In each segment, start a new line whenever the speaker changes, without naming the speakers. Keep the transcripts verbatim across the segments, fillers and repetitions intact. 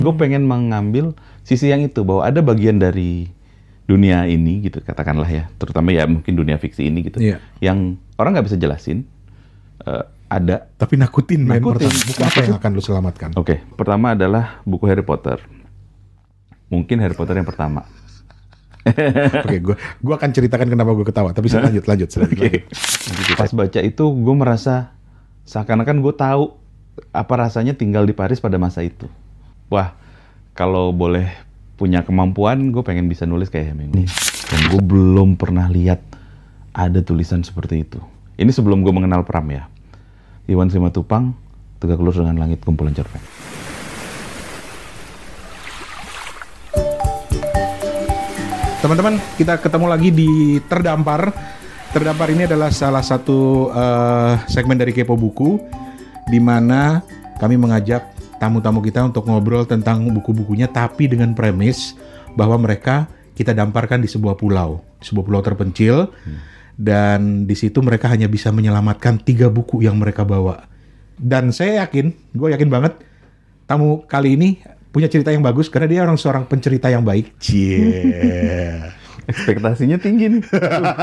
Gue pengen mengambil sisi yang itu, bahwa ada bagian dari dunia ini gitu, katakanlah ya, terutama ya mungkin dunia fiksi ini gitu,
Iya.
yang orang nggak bisa jelasin, uh, ada.
Tapi nakutin, men.
Nakutin.
Pertama, buku apa yang akan lu selamatkan?
Oke, okay. Pertama adalah buku Harry Potter. Mungkin Harry Potter yang pertama.
Oke, okay, gue gue akan ceritakan kenapa gue ketawa. Tapi saya lanjut, lanjut. lanjut,
okay. lanjut. Pas baca itu, gue merasa seakan-akan gue tahu apa rasanya tinggal di Paris pada masa itu. Wah, kalau boleh punya kemampuan, gue pengen bisa nulis kayak Hemingway. Dan gue belum pernah lihat ada tulisan seperti itu. Ini sebelum gue mengenal Pram ya. Iwan Simatupang, Tegak Lurus Dengan Langit, Kumpulan Cerpen.
Teman-teman, kita ketemu lagi di Terdampar. Terdampar ini adalah salah satu uh, segmen dari Kepo Buku, di mana kami mengajak tamu-tamu kita untuk ngobrol tentang buku-bukunya, tapi dengan premis bahwa mereka kita damparkan di sebuah pulau, di sebuah pulau terpencil, hmm. dan di situ mereka hanya bisa menyelamatkan tiga buku yang mereka bawa. Dan saya yakin, gue yakin banget, tamu kali ini punya cerita yang bagus karena dia orang seorang pencerita yang baik. Cie.
Ekspektasinya tinggi nih.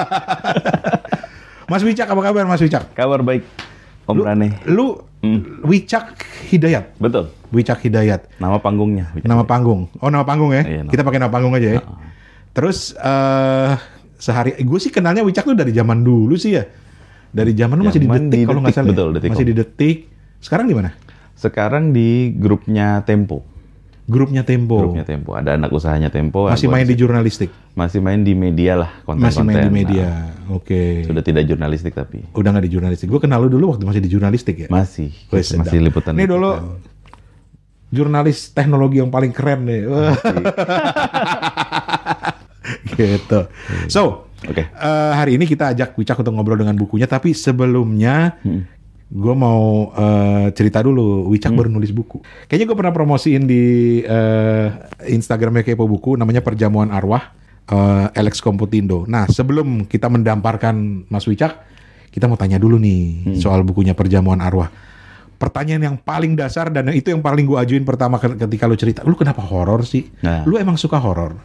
Mas Wicak, apa kabar Mas Wicak?
Kabar baik, Om
lu,
Rane.
Lu hmm. Wicak Hidayat?
Betul.
Wicak Hidayat.
Nama panggungnya.
Wicak nama Hidayat. Panggung. Oh, nama panggung ya?
Iya, nama.
Kita pakai nama panggung aja ya. Nah. Terus uh, sehari, gue sih kenalnya Wicak tuh dari zaman dulu sih ya. Dari zaman lu masih di Detik kalau nggak salah.
Betul, Detik.
Masih di Detik. Sekarang di mana?
Sekarang di grupnya Tempo.
Grupnya Tempo.
Grupnya Tempo. Ada anak usahanya Tempo.
Masih main di jurnalistik?
Masih main di media lah, konten-konten.
Masih main di media, nah, oke. Okay.
Sudah tidak jurnalistik tapi.
Udah nggak di jurnalistik. Gue kenal lu dulu waktu masih di jurnalistik ya?
Masih.
Wes,
masih liputan.
Ini dulu jurnalis teknologi yang paling keren nih. Gitu. So,
okay.
uh, hari ini kita ajak Wicak untuk ngobrol dengan bukunya. Tapi sebelumnya, hmm. gue mau uh, cerita dulu. Wicak hmm. baru nulis buku. Kayaknya gue pernah promosiin di uh, Instagramnya Kepo Buku. Namanya Perjamuan Arwah, uh, Alex Komputindo. Nah, sebelum kita mendamparkan Mas Wicak, kita mau tanya dulu nih hmm. soal bukunya Perjamuan Arwah. Pertanyaan yang paling dasar dan itu yang paling gue ajuin pertama ketika lu cerita. Lu kenapa horor sih? Nah. Lu emang suka horor?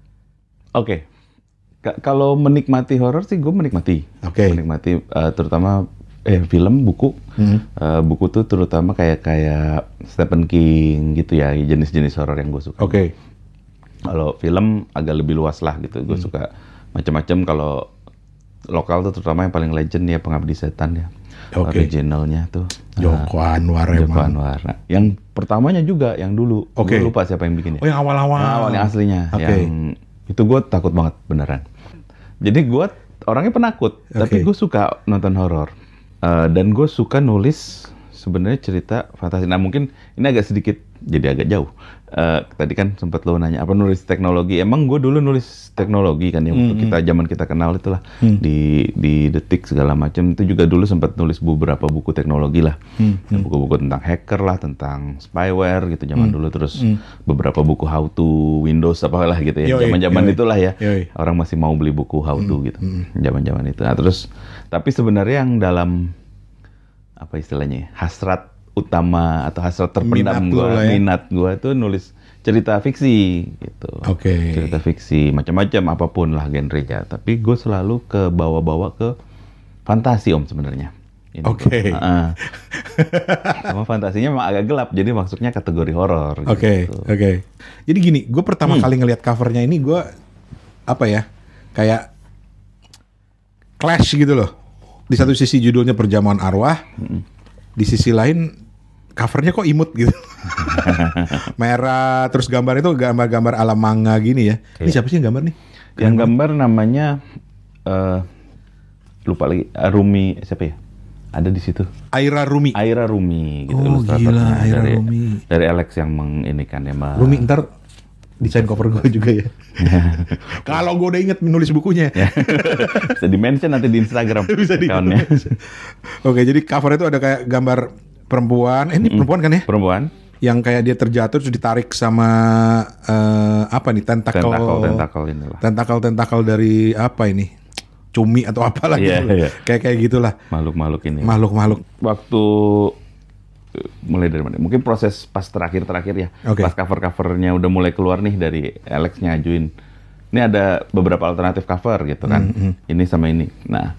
Oke. Okay. K- kalau menikmati horor sih gue menikmati.
Oke. Okay.
Menikmati uh, terutama eh film, buku. Hmm. Uh, buku tuh terutama kayak kayak Stephen King gitu ya, jenis-jenis horor yang gue suka.
Oke. Okay.
Kalau film agak lebih luas lah gitu. Gue hmm. suka macam-macam. Kalau lokal tuh terutama yang paling legend ya Pengabdi Setan ya. Okay. Originalnya tuh
Joko uh, Anwar
Joko Anwar. Nah, yang pertamanya juga yang dulu.
Okay.
Gue lupa siapa yang bikinnya.
Oh yang awal-awal.
Yang awal yang aslinya.
Okay.
Yang itu gue takut banget beneran. Jadi gue orangnya penakut, okay. tapi gue suka nonton horor. Uh, dan gue suka nulis sebenarnya cerita fantasi. Nah mungkin ini agak sedikit jadi agak jauh. Uh, tadi kan sempat lo nanya apa nulis teknologi. Emang gue dulu nulis teknologi kan ya waktu mm-hmm. kita zaman kita kenal itulah mm. di di Detik segala macam. Itu juga dulu sempat nulis beberapa buku teknologi lah, mm-hmm. buku-buku tentang hacker lah, tentang spyware gitu zaman mm. dulu. Terus mm. beberapa buku how to Windows apalah gitu ya. Zaman-zaman itulah ya. Yoi. Orang masih mau beli buku how to mm. gitu. Zaman-zaman itu. Nah terus tapi sebenarnya yang dalam apa istilahnya ya, hasrat utama atau hasrat terpendam gue, ya. minat gue tuh nulis cerita fiksi gitu.
Oke. Okay.
Cerita fiksi macam-macam apapun lah genrenya. Tapi gue selalu ke bawa-bawa ke fantasi om sebenarnya.
Oke. Okay.
Uh, sama fantasinya memang agak gelap, jadi maksudnya kategori horor.
Oke. Okay.
Gitu.
Oke. Okay. Jadi gini, gue pertama hmm. kali ngelihat covernya ini gue apa ya, kayak clash gitu loh. Di satu sisi judulnya Perjamuan Arwah, hmm. di sisi lain covernya kok imut gitu. Merah, terus gambar itu gambar-gambar ala manga gini ya. Ini siapa sih yang gambar nih?
Yang gambar namanya uh, lupa lagi, Rumi siapa ya? Ada di situ.
Aira Rumi.
Aira Rumi gitu.
Oh gila, Aira
dari,
Rumi.
Dari Alex yang menginikan ya. Ma...
Rumi ntar desain cover gue juga ya. Kalau gue udah inget menulis bukunya.
Bisa di-mention nanti di Instagram.
Bisa di Oke, jadi cover itu ada kayak gambar perempuan. Eh, ini mm-hmm. perempuan kan ya?
Perempuan.
Yang kayak dia terjatuh terus ditarik sama uh, apa nih? Tentakel.
Tentakel inilah.
Tentakel-tentakel dari apa ini? Cumi atau apalah
yeah,
gitu.
Yeah.
Kayak kayak gitulah.
Makhluk-makhluk ini.
Makhluk-makhluk.
Waktu mulai dari mana? Mungkin proses pas terakhir-terakhir ya,
okay.
pas cover-covernya udah mulai keluar nih dari Alex ngajuin. Ini ada beberapa alternatif cover gitu kan, mm-hmm. ini sama ini. Nah,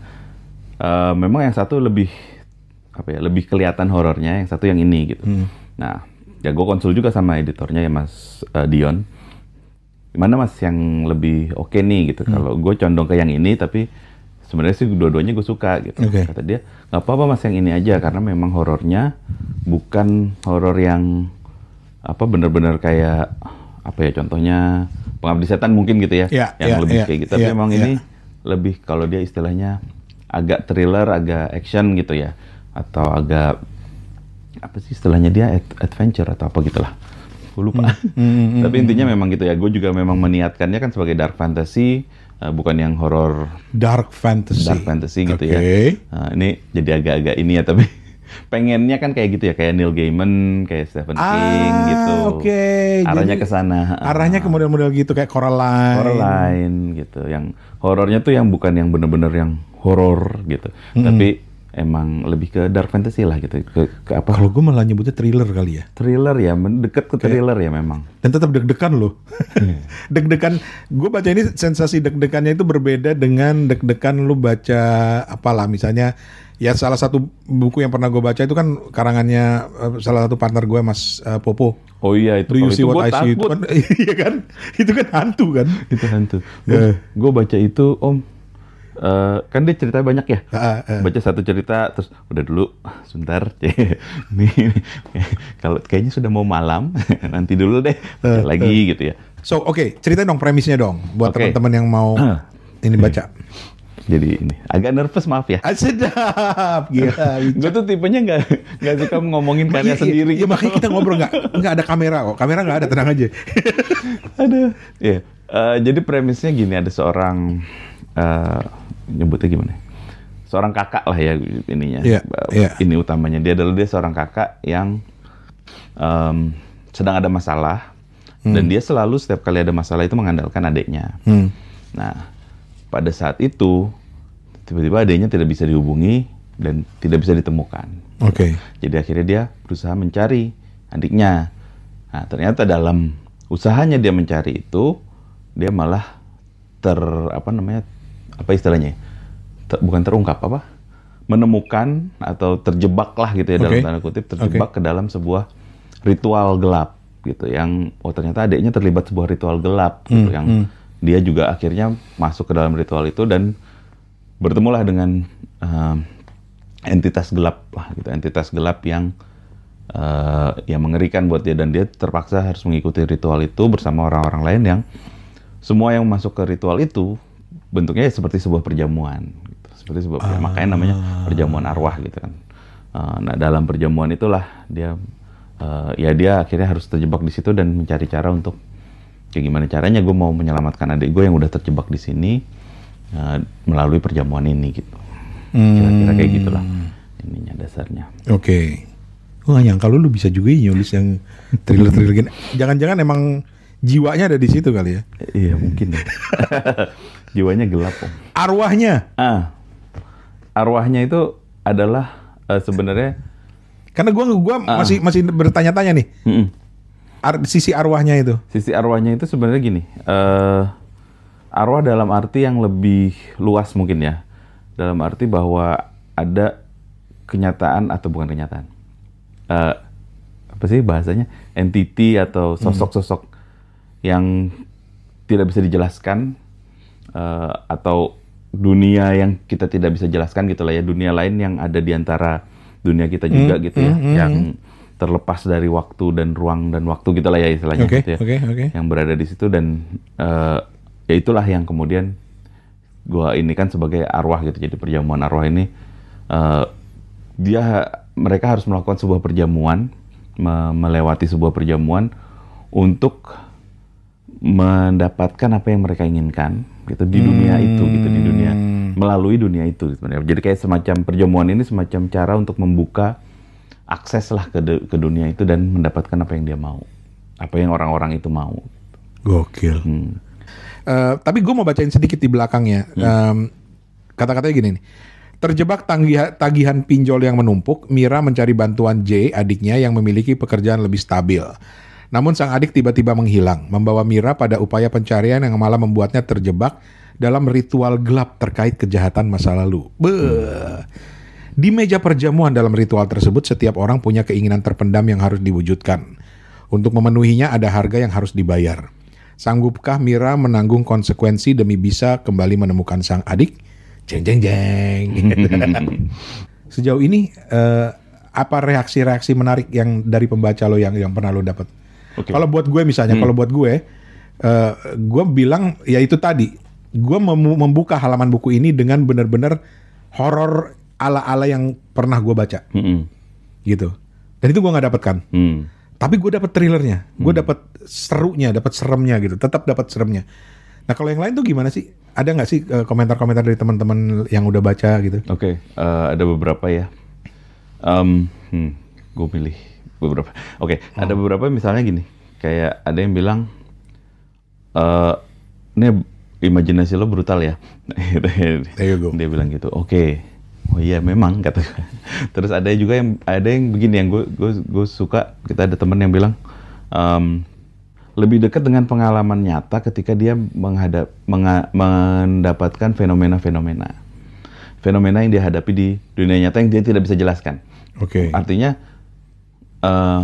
uh, memang yang satu lebih apa ya, lebih kelihatan horornya, yang satu yang ini gitu. Mm. Nah, ya gue konsul juga sama editornya ya Mas uh, Dion. Gimana Mas yang lebih oke okay nih gitu? Mm. Kalau gue condong ke yang ini, tapi sebenarnya sih dua-duanya gue suka gitu. Okay. Kata dia, nggak apa-apa Mas yang ini aja karena memang horornya bukan horor yang apa benar-benar kayak apa ya contohnya Pengabdi Setan mungkin gitu ya,
yeah,
yang
yeah,
lebih
yeah,
kayak gitu. Tapi
yeah,
memang
yeah.
ini lebih kalau dia istilahnya agak thriller, agak action gitu ya, atau agak apa sih istilahnya dia adventure atau apa gitulah. Gue lupa. Hmm, hmm, hmm, Tapi intinya memang gitu ya. Gue juga memang meniatkannya kan sebagai dark fantasy, uh, bukan yang horor
dark fantasy.
Dark fantasy gitu
okay.
ya. Uh, ini jadi agak-agak ini ya, tapi pengennya kan kayak gitu ya, kayak Neil Gaiman, kayak Stephen
ah,
King gitu.
Oke. Okay.
Arahnya ke sana.
Arahnya ke model-model gitu kayak Coraline.
Coraline gitu. Yang horornya tuh yang bukan yang bener-bener yang horor gitu. Hmm. Tapi emang lebih ke dark fantasy lah gitu. Ke, ke apa?
Kalau gue malah nyebutnya thriller kali ya.
Thriller ya, deket ke thriller okay. ya memang.
Dan tetap deg-degan loh. Hmm. Deg-degan. Gue baca ini sensasi deg-degannya itu berbeda dengan deg-degan lu baca apalah misalnya. Ya salah satu buku yang pernah gue baca itu kan karangannya uh, salah satu partner gue Mas uh, Popo.
Oh iya itu.
Do you see
itu
what I see? Itu kan, iya kan? Itu kan hantu kan? Itu
hantu. Yeah. Gue baca itu Om. Uh, kan dia cerita banyak ya. Uh, uh. Baca satu cerita terus udah dulu sebentar. Nih kalau kayaknya sudah mau malam nanti dulu deh uh, lagi uh. gitu ya.
So oke okay, ceritain dong premisnya dong buat okay. teman-teman yang mau uh. ini baca.
Jadi ini agak nervous maaf ya.
Ah, sedap, gila.
Gue tuh tipenya nggak nggak suka ngomongin karya sendiri.
Iya gitu. Makanya kita ngobrol nggak nggak ada kamera kok. Kamera nggak ada, tenang aja.
Aduh. Iya. Uh, jadi premisnya gini, ada seorang uh, nyebutnya gimana? Seorang kakak lah ya ininya.
Yeah, yeah.
Ini utamanya dia adalah dia seorang kakak yang um, sedang ada masalah hmm. dan dia selalu setiap kali ada masalah itu mengandalkan adiknya. Hmm. Nah. Pada saat itu, tiba-tiba adiknya tidak bisa dihubungi dan tidak bisa ditemukan.
Oke. Okay.
Jadi akhirnya dia berusaha mencari adiknya. Nah, ternyata dalam usahanya dia mencari itu, dia malah ter apa namanya, apa istilahnya? Ter, bukan terungkap apa? Menemukan atau terjebak lah gitu ya okay. dalam tanda kutip, terjebak okay. ke dalam sebuah ritual gelap gitu. Yang oh ternyata adiknya terlibat sebuah ritual gelap gitu hmm, yang hmm. dia juga akhirnya masuk ke dalam ritual itu dan bertemulah dengan uh, entitas gelap lah gitu, entitas gelap yang uh, yang mengerikan buat dia dan dia terpaksa harus mengikuti ritual itu bersama orang-orang lain yang semua yang masuk ke ritual itu bentuknya seperti sebuah perjamuan, gitu. Seperti sebuah perjamuan. Ah. Makanya namanya perjamuan arwah gitu kan. Uh, nah dalam perjamuan itulah dia uh, ya dia akhirnya harus terjebak di situ dan mencari cara untuk kayak gimana caranya gue mau menyelamatkan adik gue yang udah terjebak di sini uh, melalui perjamuan ini gitu. Hmm. Kira-kira kayak gitulah ininya dasarnya.
Oke. Okay. Gue gak nyangka lu, lu bisa juga nyulis yang thriller-thriller gini. Jangan-jangan emang jiwanya ada di situ kali ya?
Iya mungkin ya. Jiwanya gelap Om.
Arwahnya?
Ah, arwahnya itu adalah uh, sebenarnya.
Karena gue gua uh, masih masih bertanya-tanya nih. Mm-mm. Ar- sisi arwahnya itu? Sisi
arwahnya itu sebenarnya gini, uh, arwah dalam arti yang lebih luas mungkin ya, dalam arti bahwa ada kenyataan atau bukan kenyataan, uh, apa sih bahasanya, entity atau sosok-sosok hmm. yang tidak bisa dijelaskan, uh, atau dunia yang kita tidak bisa jelaskan gitulah ya, dunia lain yang ada di antara dunia kita juga hmm. gitu ya, hmm. yang terlepas dari waktu dan ruang dan waktu gitulah ya istilahnya
okay,
gitu ya,
okay, okay.
yang berada di situ dan uh, ya itulah yang kemudian gua ini kan sebagai arwah gitu. Jadi perjamuan arwah ini uh, dia mereka harus melakukan sebuah perjamuan, me- melewati sebuah perjamuan untuk mendapatkan apa yang mereka inginkan gitu di dunia hmm. itu gitu, di dunia melalui dunia itu sebenarnya. Jadi kayak semacam perjamuan ini semacam cara untuk membuka akses lah ke, de, ke dunia itu dan mendapatkan apa yang dia mau, apa yang orang-orang itu mau.
Gokil. Hmm. Uh, tapi gue mau bacain sedikit di belakangnya. Hmm. Um, kata-katanya gini nih. Terjebak tanggiha- tagihan pinjol yang menumpuk, Mira mencari bantuan J, adiknya yang memiliki pekerjaan lebih stabil. Namun sang adik tiba-tiba menghilang, membawa Mira pada upaya pencarian yang malah membuatnya terjebak dalam ritual gelap terkait kejahatan masa lalu. Beuh. Di meja perjamuan dalam ritual tersebut, setiap orang punya keinginan terpendam yang harus diwujudkan. Untuk memenuhinya ada harga yang harus dibayar. Sanggupkah Mira menanggung konsekuensi demi bisa kembali menemukan sang adik? Jeng jeng jeng. Sejauh ini uh, apa reaksi-reaksi menarik yang dari pembaca lo yang yang pernah lo dapat? Okay. Kalau buat gue misalnya, hmm. kalau buat gue, uh, gue bilang ya itu tadi, gue mem- membuka halaman buku ini dengan benar-benar horor ala-ala yang pernah gue baca, hmm. gitu. Dan itu gue nggak dapatkan. Hmm. Tapi gue dapat thrillernya, gue hmm. dapat serunya, dapat seremnya gitu, tetap dapat seremnya. Nah kalau yang lain tuh gimana sih? Ada nggak sih uh, komentar-komentar dari teman-teman yang udah baca gitu? Oke,
okay, uh, ada beberapa ya. Um, hmm, gue pilih beberapa. Oke, okay, oh. ada beberapa misalnya gini, kayak ada yang bilang, uh, ini imajinasi lo brutal ya.
There you go.
Dia bilang gitu. Oke, okay. Oh iya memang kata gue. Terus ada juga yang ada yang begini yang gue gue gue suka. Kita ada teman yang bilang. Um, lebih dekat dengan pengalaman nyata ketika dia menghadap, menga, mendapatkan fenomena-fenomena. Fenomena yang dihadapi di dunia nyata yang dia tidak bisa jelaskan.
Oke. Okay.
Artinya, uh,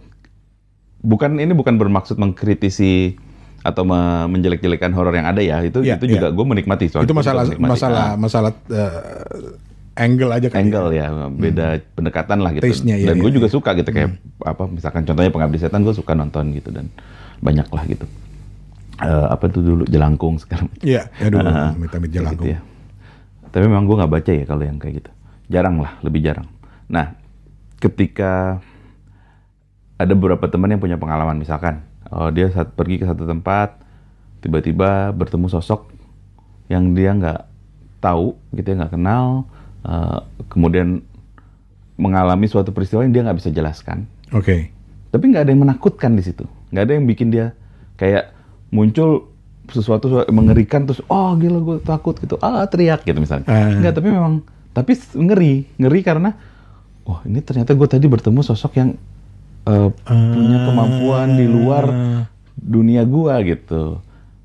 bukan ini bukan bermaksud mengkritisi atau me- menjelek-jelekan horor yang ada ya. Itu yeah, itu yeah. juga gue menikmati.
Soal itu masalah menikmati. masalah nah, masalah uh, angle aja kan.
Angle ya, ya beda hmm. pendekatan lah gitu.
Taste-nya,
dan
ya,
gue
ya,
juga
ya.
suka gitu kayak hmm. apa misalkan contohnya Pengabdi Setan gue suka nonton gitu dan banyak lah gitu. Uh, apa itu dulu Jelangkung sekarang.
Iya, ya dulu uh, amit-amit Jelangkung.
Gitu ya. Tapi memang gue nggak baca ya kalau yang kayak gitu. Jarang lah, lebih jarang. Nah, ketika ada beberapa teman yang punya pengalaman, misalkan oh, dia saat pergi ke satu tempat, tiba-tiba bertemu sosok yang dia nggak tahu, gitu ya, nggak kenal, uh, kemudian mengalami suatu peristiwa yang dia nggak bisa jelaskan.
Oke. Okay.
Tapi nggak ada yang menakutkan di situ. Nggak ada yang bikin dia kayak muncul sesuatu mengerikan terus oh gila gue takut gitu ah teriak gitu misalnya. Uh. Nggak, tapi memang tapi ngeri ngeri karena oh ini ternyata gue tadi bertemu sosok yang uh, uh. punya kemampuan di luar dunia gue gitu.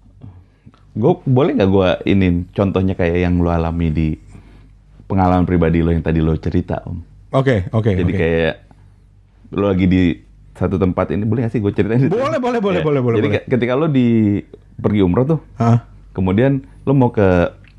Gue boleh nggak gue ini contohnya kayak yang lo alami di pengalaman pribadi lo yang tadi lo cerita om?
Oke okay, oke. Okay,
Jadi
okay.
kayak lo lagi di satu tempat ini, boleh nggak sih gue ceritain?
Boleh, boleh, boleh,
ya.
boleh, boleh.
Jadi
boleh.
ketika lo di pergi umroh tuh,
huh?
kemudian lo mau ke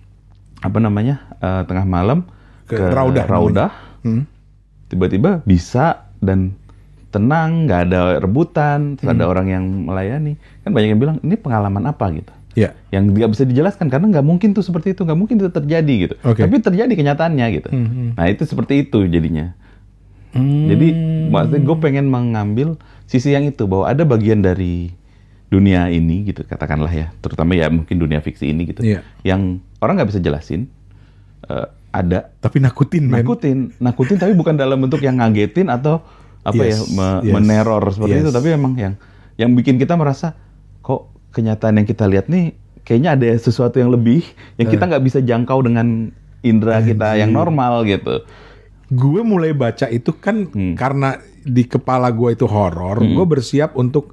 apa namanya uh, tengah malam
ke, ke Raudah,
Raudah hmm? tiba-tiba bisa dan tenang, nggak ada rebutan, terus hmm. ada orang yang melayani, kan banyak yang bilang ini pengalaman apa gitu,
yeah.
yang nggak bisa dijelaskan karena nggak mungkin tuh seperti itu, nggak mungkin itu terjadi gitu,
okay.
tapi terjadi kenyataannya gitu,
hmm.
nah itu seperti itu jadinya.
Hmm.
Jadi maksudnya gue pengen mengambil sisi yang itu bahwa ada bagian dari dunia ini gitu katakanlah ya, terutama ya mungkin dunia fiksi ini gitu,
yeah.
yang orang nggak bisa jelasin, uh, ada.
Tapi nakutin,
nakutin, man. nakutin tapi bukan dalam bentuk yang ngagetin atau apa yes. ya me- yes. meneror seperti yes. itu, tapi memang yang yang bikin kita merasa kok kenyataan yang kita lihat nih kayaknya ada sesuatu yang lebih yang kita nggak uh. bisa jangkau dengan indera Anjir. kita yang normal gitu.
Gue mulai baca itu kan hmm. karena di kepala gue itu horor, hmm. gue bersiap untuk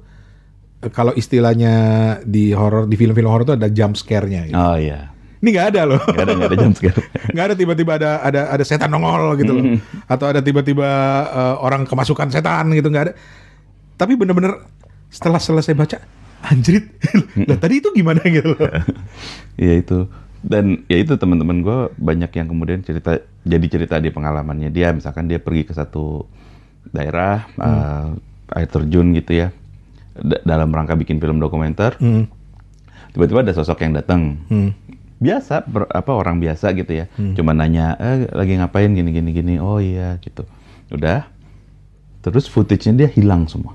kalau istilahnya di horor, di film-film horor itu ada jump scare-nya. Gitu.
Oh iya.
Ini nggak ada loh.
Nggak ada, nggak ada jump scare.
Nggak ada tiba-tiba ada ada ada setan nongol gitu loh, atau ada tiba-tiba uh, orang kemasukan setan gitu, nggak ada. Tapi bener-bener setelah selesai baca, anjrit, lah tadi itu gimana gitu loh.
Iya itu. Dan ya itu teman-teman gue banyak yang kemudian cerita jadi cerita di pengalamannya dia, misalkan dia pergi ke satu daerah hmm. uh, air terjun gitu ya d- dalam rangka bikin film dokumenter, hmm. tiba-tiba ada sosok yang datang hmm. biasa ber, apa orang biasa gitu ya, hmm. cuma nanya eh, lagi ngapain gini gini gini, oh iya gitu, udah terus footage-nya dia hilang semua,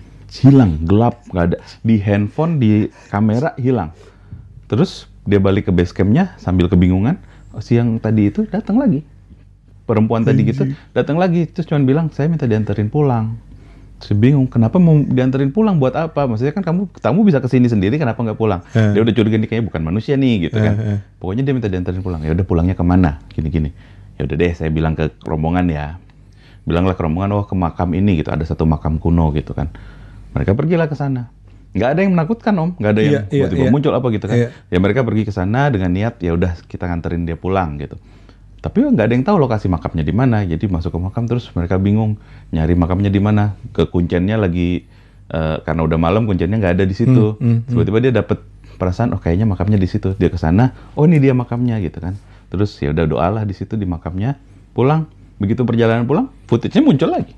hilang gelap nggak ada di handphone di kamera hilang, terus dia balik ke base camp-nya sambil kebingungan. Siang tadi itu datang lagi. Perempuan tadi gitu datang lagi. Terus cuma bilang, saya minta dianterin pulang. Terus bingung, kenapa mau dianterin pulang? Buat apa? Maksudnya kan kamu kamu bisa kesini sendiri, kenapa nggak pulang? Uh. Dia udah curiga nih, kayaknya bukan manusia nih gitu kan. Uh, uh. Pokoknya dia minta dianterin pulang. Ya udah pulangnya kemana? Gini-gini. Ya udah deh, saya bilang ke rombongan ya. Bilanglah ke rombongan, oh ke makam ini gitu, ada satu makam kuno gitu kan. Mereka pergilah ke sana. Nggak ada yang menakutkan Om, nggak ada yang
Iya, iya,
tiba-tiba
iya.
muncul apa gitu kan.
Iya.
Ya mereka pergi ke sana dengan niat ya udah kita nganterin dia pulang gitu. Tapi nggak ada yang tahu lokasi makamnya di mana. Jadi masuk ke makam terus mereka bingung nyari makamnya di mana. Kekuncennya lagi uh, karena udah malam kuncinya nggak ada di situ.
Hmm, hmm,
Tiba-tiba dia dapet perasaan oh kayaknya makamnya di situ. Dia ke sana, oh ini dia makamnya gitu kan. Terus ya udah doalah di situ di makamnya, pulang. Begitu perjalanan pulang, footage-nya muncul lagi.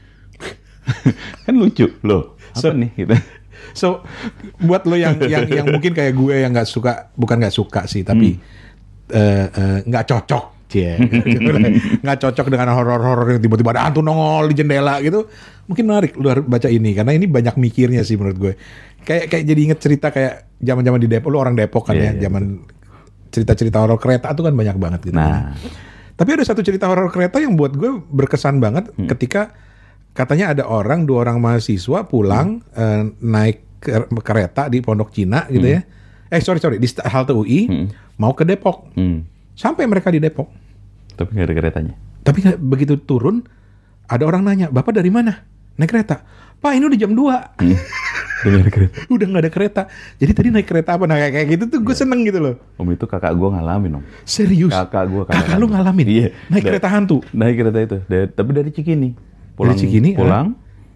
Kan lucu loh. Apa
So-
nih gitu.
So, buat lo yang yang yang mungkin kayak gue yang nggak suka, bukan nggak suka sih, tapi eh, eh, nggak cocok, cie, nggak cocok dengan horor-horor yang tiba-tiba ada hantu nongol di jendela gitu. Mungkin menarik lu harus baca ini karena ini banyak mikirnya sih menurut gue. Kayak kayak jadi inget cerita kayak zaman-zaman di Depok, lu orang Depok kan
Iya,
ya,
iya,
zaman cerita-cerita horor kereta tuh kan banyak banget gitu.
Nah,
Tapi ada satu cerita horor kereta yang buat gue berkesan banget
Hmm.
ketika katanya ada orang, dua orang mahasiswa pulang eh, naik ke- kereta di Pondok Cina gitu ya. Eh sorry sorry di sta- halte U I
Hmm.
mau ke Depok.
hmm.
Sampai mereka di Depok.
Tapi nggak ada keretanya.
Tapi nggak- begitu turun ada orang nanya, "Bapak dari mana?" Naik kereta. "Pak, ini udah jam dua."
Udah nggak ada kereta.
Udah nggak ada kereta. Jadi tadi naik kereta apa? Nah kayak kayak gitu tuh gue seneng gitu loh.
Om itu kakak gue ngalamin Om.
Serius.
Kakak gue
Kakak lu ngalamin?
Iya.
Naik
Da-
kereta hantu.
Naik kereta itu. Da- tapi dari Cikini. Pulang,
Dari Cikini,
Pulang.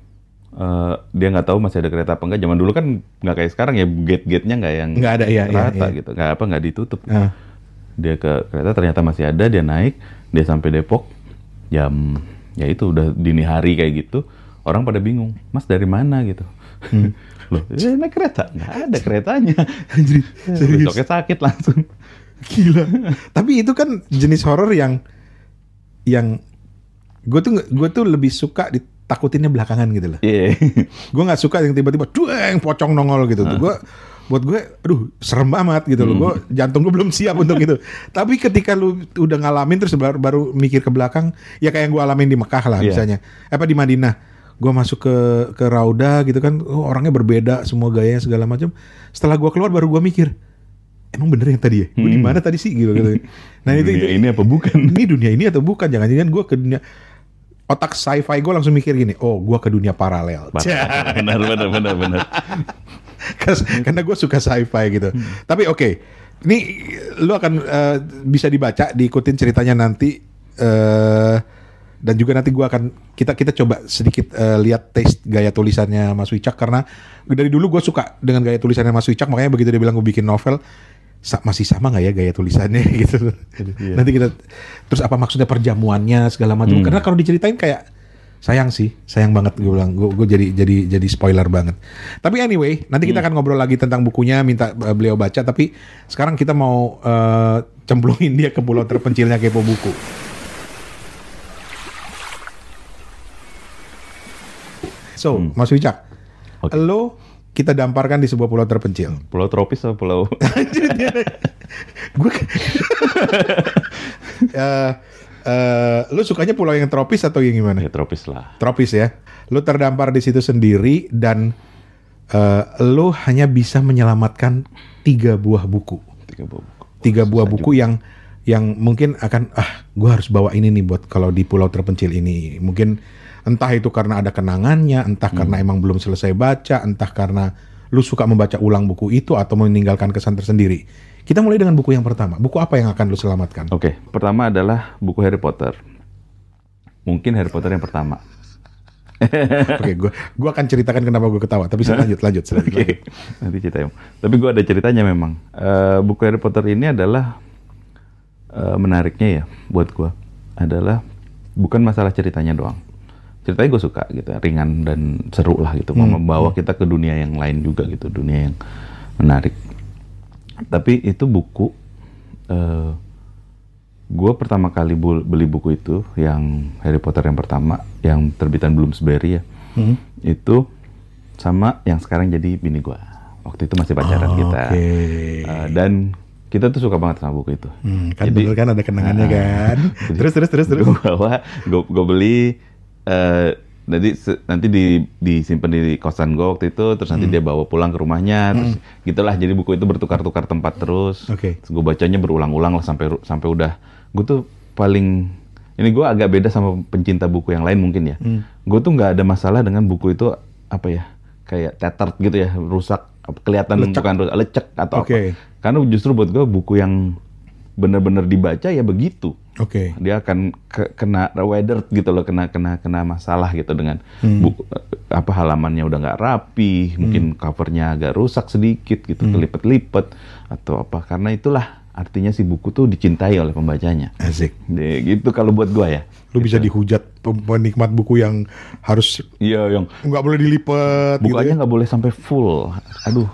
eh, dia nggak tahu masih ada kereta apa enggak. Zaman dulu kan nggak kayak sekarang ya, gate-gate-nya nggak yang
Nggak ada, iya, iya,
rata
iya.
gitu. Nggak apa nggak ditutup.
Ah.
Dia ke kereta ternyata masih ada. Dia naik. Dia sampai Depok. Jam ya itu udah dini hari kayak gitu. Orang pada bingung. Mas dari mana gitu?
Hmm.
Loh, dia naik kereta. Nggak ada keretanya.
Anjir, serius.
Besoknya sakit langsung.
Gila. Tapi itu kan jenis horor yang yang gue tuh gue tuh lebih suka ditakutinnya belakangan gitu loh.
Iya.
Gue nggak suka yang tiba-tiba dueng pocong nongol gitu tuh. Gue buat gue, aduh serem amat gitu loh. Gue jantung gue belum siap untuk itu. Tapi ketika lu udah ngalamin terus baru, baru mikir ke belakang, ya kayak yang gue alamin di Mekah lah
Iya.
misalnya. Apa di Madinah. Gue masuk ke ke Rauda gitu kan, oh, orangnya berbeda, semua gayanya segala macam. Setelah gue keluar baru gue mikir, emang bener yang tadi ya? Gue di
Hmm.
mana tadi sih gitu gitu. Nah itu,
Dunia
itu
ini apa bukan?
ini dunia ini atau bukan? Jangan-jangan gue ke dunia otak sci-fi gue langsung mikir gini, oh gue ke dunia paralel.
Benar, benar, benar, benar.
Kas- Karena gue suka sci-fi gitu. Tapi oke, ini lu akan eh, bisa dibaca, diikutin ceritanya nanti. eh, dan juga nanti gue akan kita kita coba sedikit eh, lihat taste gaya tulisannya Mas Wicak karena dari dulu gue suka dengan gaya tulisannya Mas Wicak, makanya begitu dia bilang gue bikin novel sa- masih sama nggak ya gaya tulisannya gitu.
Iya.
Nanti kita terus apa maksudnya perjamuannya segala macam.
Hmm.
Karena kalau diceritain kayak sayang sih, sayang banget gue bilang. Gue gue jadi jadi jadi spoiler banget. Tapi anyway, nanti kita akan ngobrol lagi tentang bukunya, minta uh, beliau baca. Tapi sekarang kita mau uh, cemplungin dia ke pulau terpencilnya Kepo Buku. So, Mas Wicak,
Oke.
lo kita damparkan di sebuah pulau terpencil.
Pulau tropis atau pulau?
Gue eh eh, lu sukanya pulau yang tropis atau yang gimana?
Ya tropis lah.
Tropis ya. Lu terdampar di situ sendiri dan eh, lu hanya bisa menyelamatkan tiga buah buku.
Tiga buku.
Tiga buah
Susah
buku yang yang mungkin akan ah gua harus bawa ini nih buat kalau di pulau terpencil ini. Mungkin entah itu karena ada kenangannya, entah karena emang belum selesai baca, entah karena lu suka membaca ulang buku itu atau meninggalkan kesan tersendiri. Kita mulai dengan buku yang pertama. Buku apa yang akan lu selamatkan?
Oke, pertama adalah buku Harry Potter. Mungkin Harry Potter yang pertama.
Oke, gua gua akan ceritakan kenapa gua ketawa. Tapi saya lanjut, lanjut, lanjut.
Oke, nanti ceritain. Tapi gue ada ceritanya memang. Eh, buku Harry Potter ini adalah eh, menariknya ya buat gue adalah bukan masalah ceritanya doang. Ceritanya gue suka gitu, ringan dan seru lah gitu,
Hmm,
membawa kita ke dunia yang lain juga gitu, dunia yang menarik. Tapi itu buku, eh, gue pertama kali bul- beli buku itu yang Harry Potter yang pertama, yang terbitan Bloomsbury ya,
Hmm.
itu sama yang sekarang jadi bini gue. Waktu itu masih pacaran
Oh,
kita,
oke.
Eh, dan kita tuh suka banget sama buku itu.
Hmm, kan
Jadi-
bener kan ada kenangannya
Ah,
kan.
jadi
Terus terus terus terus.
Gue bawa, gue gue beli, eh, nanti se- nanti di disimpan di kosan gue waktu itu, terus nanti
Hmm.
dia bawa pulang ke rumahnya, terus gitulah. Jadi buku itu bertukar-tukar tempat terus.
Oke.
Terus gue bacanya berulang-ulang lah sampai sampai udah, gue tuh paling, ini gue agak beda sama pencinta buku yang lain mungkin ya. Hmm. Gue tuh nggak ada masalah dengan buku itu apa ya, kayak tethered gitu ya, rusak, kelihatan lecek. Bukan rusak, lecek atau okay. apa. Karena justru buat gue buku yang benar-benar dibaca ya begitu.
Oke. Okay.
Dia akan ke, kena weathered gitu loh, kena kena kena masalah gitu dengan hmm. buku, apa halamannya udah nggak rapi, hmm. mungkin covernya agak rusak sedikit gitu, hmm. kelipet-lipet atau apa. Karena itulah artinya si buku tuh dicintai oleh pembacanya.
Asik.
Ya, gitu kalau buat gua ya.
Lu
gitu.
Bisa dihujat penikmat buku yang harus
iya yang
nggak boleh dilipet.
Bukannya nggak
gitu ya?
Boleh sampai full. Aduh.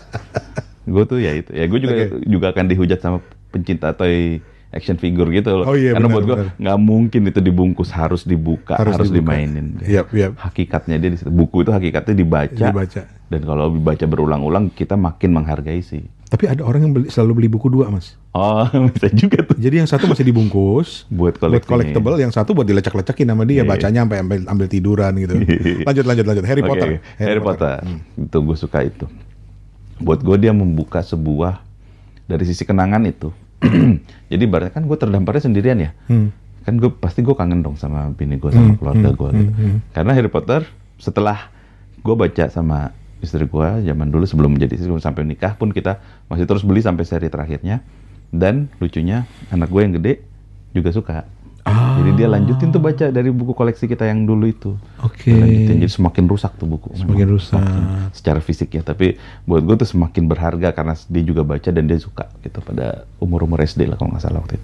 Gue tuh ya itu. Ya gue juga okay. juga akan dihujat sama pencinta toy action figure gitu loh.
Oh, iya,
karena
benar,
buat gue nggak mungkin itu dibungkus, harus dibuka, harus, harus dibuka. dimainin.
Yep, yep.
Hakikatnya dia di situ. Buku itu hakikatnya dibaca.
dibaca. Dan
kalau dibaca berulang-ulang kita makin menghargai sih.
Tapi ada orang yang beli, selalu beli buku dua, Mas.
Oh, bisa juga tuh.
Jadi yang satu masih dibungkus buat collectible, yang satu buat dilecek-lecekin sama dia, yeah. bacanya sampai ambil, ambil tiduran gitu. lanjut, lanjut, lanjut. Harry okay. Potter.
Harry, Harry Potter. Potter. Hmm. Itu gue suka itu. Buat gue dia membuka sebuah dari sisi kenangan itu. Jadi berarti kan gue terdamparnya sendirian ya. Hmm. Kan gue pasti gue kangen dong sama bini gue, sama hmm. keluarga gue. Hmm. Gitu. Hmm. Karena Harry Potter setelah gue baca sama istri gue zaman dulu sebelum menjadi istri, sampai nikah pun kita masih terus beli sampai seri terakhirnya. Dan lucunya anak gue yang gede juga suka. Ah. Jadi dia lanjutin tuh baca dari buku koleksi kita yang dulu itu.
Oke. Okay.
Jadi semakin rusak tuh buku.
Semakin memang. rusak. Semakin,
secara fisik ya, tapi buat gue tuh semakin berharga karena dia juga baca dan dia suka gitu pada umur-umur S D lah kalau nggak salah waktu itu.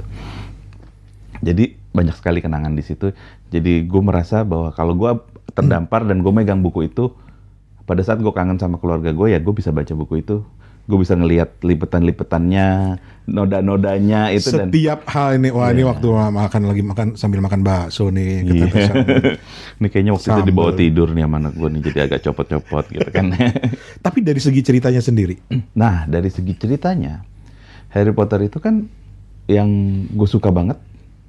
Jadi banyak sekali kenangan di situ. Jadi gue merasa bahwa kalau gue terdampar dan gue megang buku itu, pada saat gue kangen sama keluarga gue ya gue bisa baca buku itu. Gue bisa ngelihat lipetan-lipetannya, noda-nodanya itu.
Setiap dan, hal ini, wah yeah. ini waktu makan lagi makan sambil makan bakso nih.
Yeah. Ini kayaknya waktu Sambal. Itu dibawa tidur nih sama anak gue nih, jadi agak copot-copot gitu kan.
Tapi dari segi ceritanya sendiri?
Nah, dari segi ceritanya, Harry Potter itu kan yang gue suka banget,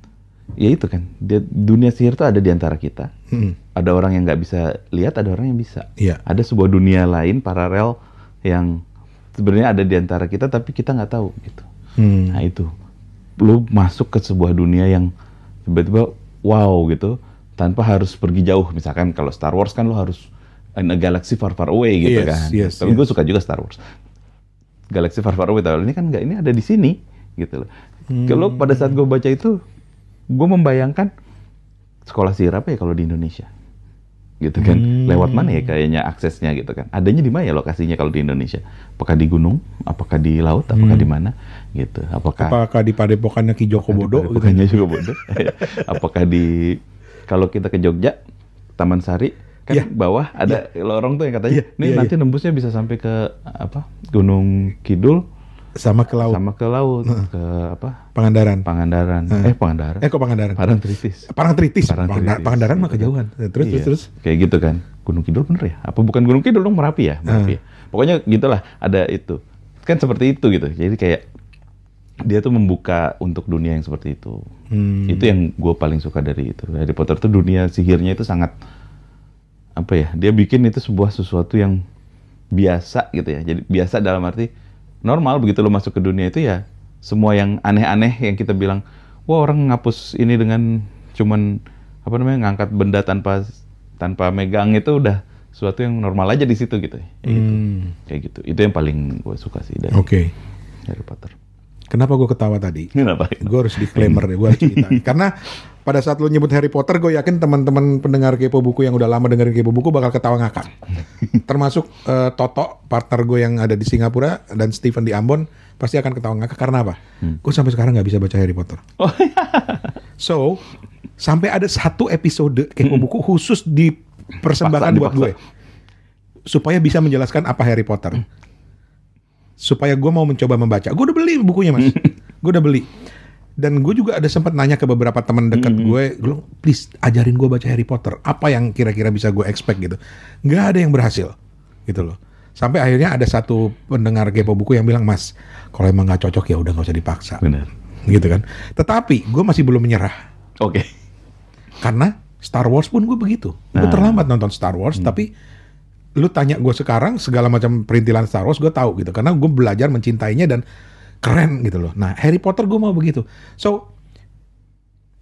ya itu kan, dia, dunia sihir itu ada di antara kita. Hmm. Ada orang yang nggak bisa lihat, ada orang yang bisa.
Yeah.
Ada sebuah dunia lain paralel yang sebenarnya ada di antara kita tapi kita nggak tahu gitu. Hmm. Nah itu, lu masuk ke sebuah dunia yang tiba-tiba wow gitu, tanpa harus pergi jauh. Misalkan kalau Star Wars kan lu harus in a galaxy far far away gitu yes, kan.
Yes,
tapi
yes.
gue suka juga Star Wars. Galaxy far far away, tapi ini kan nggak, ini ada di sini gitu loh. Hmm. Kalau pada saat gue baca itu, gue membayangkan sekolah sihir apa ya kalau di Indonesia. Gitu kan, hmm. lewat mana ya kayaknya aksesnya gitu kan, adanya di mana ya lokasinya kalau di Indonesia, apakah di gunung, apakah di laut, apakah hmm. di mana gitu, apakah
apakah di Padepokannya Ki Joko Bodo,
Padepokannya juga Bodo, apakah di kalau kita ke Jogja Taman Sari kan yeah. bawah ada yeah. lorong tuh yang katanya, yeah. nih yeah, nanti yeah. nembusnya bisa sampai ke apa Gunung Kidul.
Sama ke laut.
Sama ke laut, uh. ke apa?
Pangandaran.
Pangandaran.
Uh.
Eh Pangandaran.
Eh kok Pangandaran?
Parangtritis.
Parangtritis.
Parangtritis.
Pangandaran mah kejauhan. Terus
iya.
terus terus.
Kayak gitu kan. Gunung Kidul bener ya? Apa bukan Gunung Kidul dong, Merapi ya? Merapi. Uh. Ya? Pokoknya gitulah, ada itu. Kan seperti itu gitu. Jadi kayak dia tuh membuka untuk dunia yang seperti itu. Hmm. Itu yang gue paling suka dari itu. Harry Potter tuh dunia sihirnya itu sangat apa ya? Dia bikin itu sebuah sesuatu yang biasa gitu ya. Jadi biasa dalam arti normal, begitu lo masuk ke dunia itu ya semua yang aneh-aneh yang kita bilang, wah orang ngapus ini dengan cuman apa namanya ngangkat benda tanpa tanpa megang, itu udah sesuatu yang normal aja di situ gitu. Kayak gitu.
Hmm.
Kayak gitu. Itu yang paling gue suka sih dari
okay.
Harry Potter.
Kenapa gue ketawa tadi?
Kenapa?
Gue harus disclaimer deh, gue harus cerita. Karena pada saat lo nyebut Harry Potter, gue yakin teman-teman pendengar Kepo Buku yang udah lama dengerin Kepo Buku bakal ketawa ngakak. Termasuk uh, Toto, partner gue yang ada di Singapura, dan Steven di Ambon, pasti akan ketawa ngakak. Karena apa? Hmm. Gue sampai sekarang nggak bisa baca Harry Potter. Oh, so, sampai ada satu episode Kepo Buku khusus dipersembahkan buat gue. Supaya bisa menjelaskan apa Harry Potter. Supaya gue mau mencoba membaca. Gue udah beli bukunya, Mas. Gue udah beli. Dan gue juga ada sempat nanya ke beberapa teman dekat mm-hmm. gue, gue please ajarin gue baca Harry Potter. Apa yang kira-kira bisa gue expect gitu. Nggak ada yang berhasil gitu loh. Sampai akhirnya ada satu pendengar Kepo Buku yang bilang, Mas, kalau emang nggak cocok ya udah nggak usah dipaksa.
Benar.
Gitu kan. Tetapi gue masih belum menyerah.
Oke. Okay.
Karena Star Wars pun gue begitu. Gue nah. terlambat nonton Star Wars, hmm. tapi lu tanya gue sekarang segala macam perintilan Star Wars gue tahu gitu, karena gue belajar mencintainya dan keren gitu loh. Nah Harry Potter gue mau begitu. So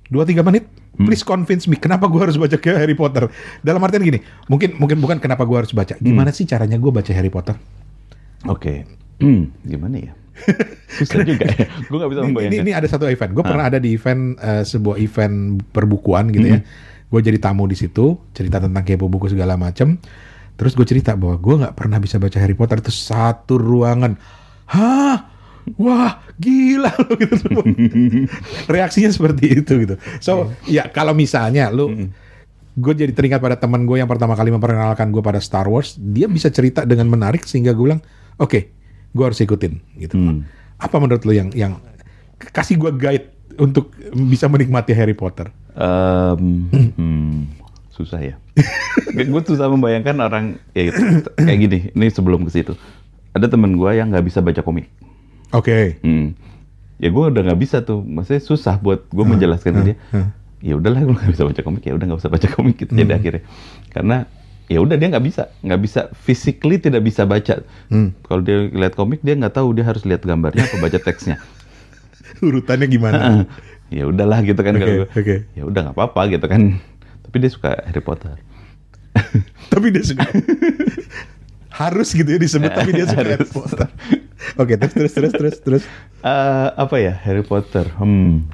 dua tiga menit. Please convince me, kenapa gue harus baca Harry Potter? Dalam artian gini, mungkin mungkin bukan kenapa gue harus baca. Gimana hmm. sih caranya gue baca Harry Potter?
Oke, okay. hmm, gimana ya? Susah juga ya. Gue gak bisa membayangkan.
Ini, ini ada satu event. Gue pernah ada di event uh, sebuah event perbukuan gitu ya. Hmm. Gue jadi tamu di situ, cerita tentang kepo buku segala macam. Terus gue cerita bahwa gue nggak pernah bisa baca Harry Potter. Itu satu ruangan. Hah? Wah, gila lo gitu. Reaksinya seperti itu gitu. So, ya kalau misalnya lu mm. gue jadi teringat pada teman gue yang pertama kali memperkenalkan gue pada Star Wars, dia bisa cerita dengan menarik sehingga gue bilang, "Oke, okay, gue harus ikutin." gitu. Mm. Apa menurut lu yang yang kasih gue guide untuk bisa menikmati Harry Potter?
Um, mm. hmm, susah ya. Gue susah membayangkan orang ya gitu, kayak gini. Ini sebelum ke situ. Ada teman gue yang nggak bisa baca komik.
Oke. Okay.
Hmm. Ya gue udah nggak bisa tuh, maksudnya susah buat gue menjelaskan ke dia. Huh. Ya udahlah, gue nggak bisa baca komik, ya udah nggak usah baca komik gitu. Hmm. Jadi akhirnya, karena ya udah dia nggak bisa, nggak bisa physically tidak bisa baca. Hmm. Kalau dia lihat komik dia nggak tahu dia harus lihat gambarnya atau baca teksnya.
Urutannya gimana?
Ya udahlah gitu kan.
Okay,
kalau gue.
Okay.
Ya udah nggak apa-apa gitu kan. Tapi dia suka Harry Potter.
Tapi dia suka. Harus gitu ya disebut, tapi dia suka Harry Potter. Oke, terus terus terus terus terus.
Uh, apa ya Harry Potter? Hmm.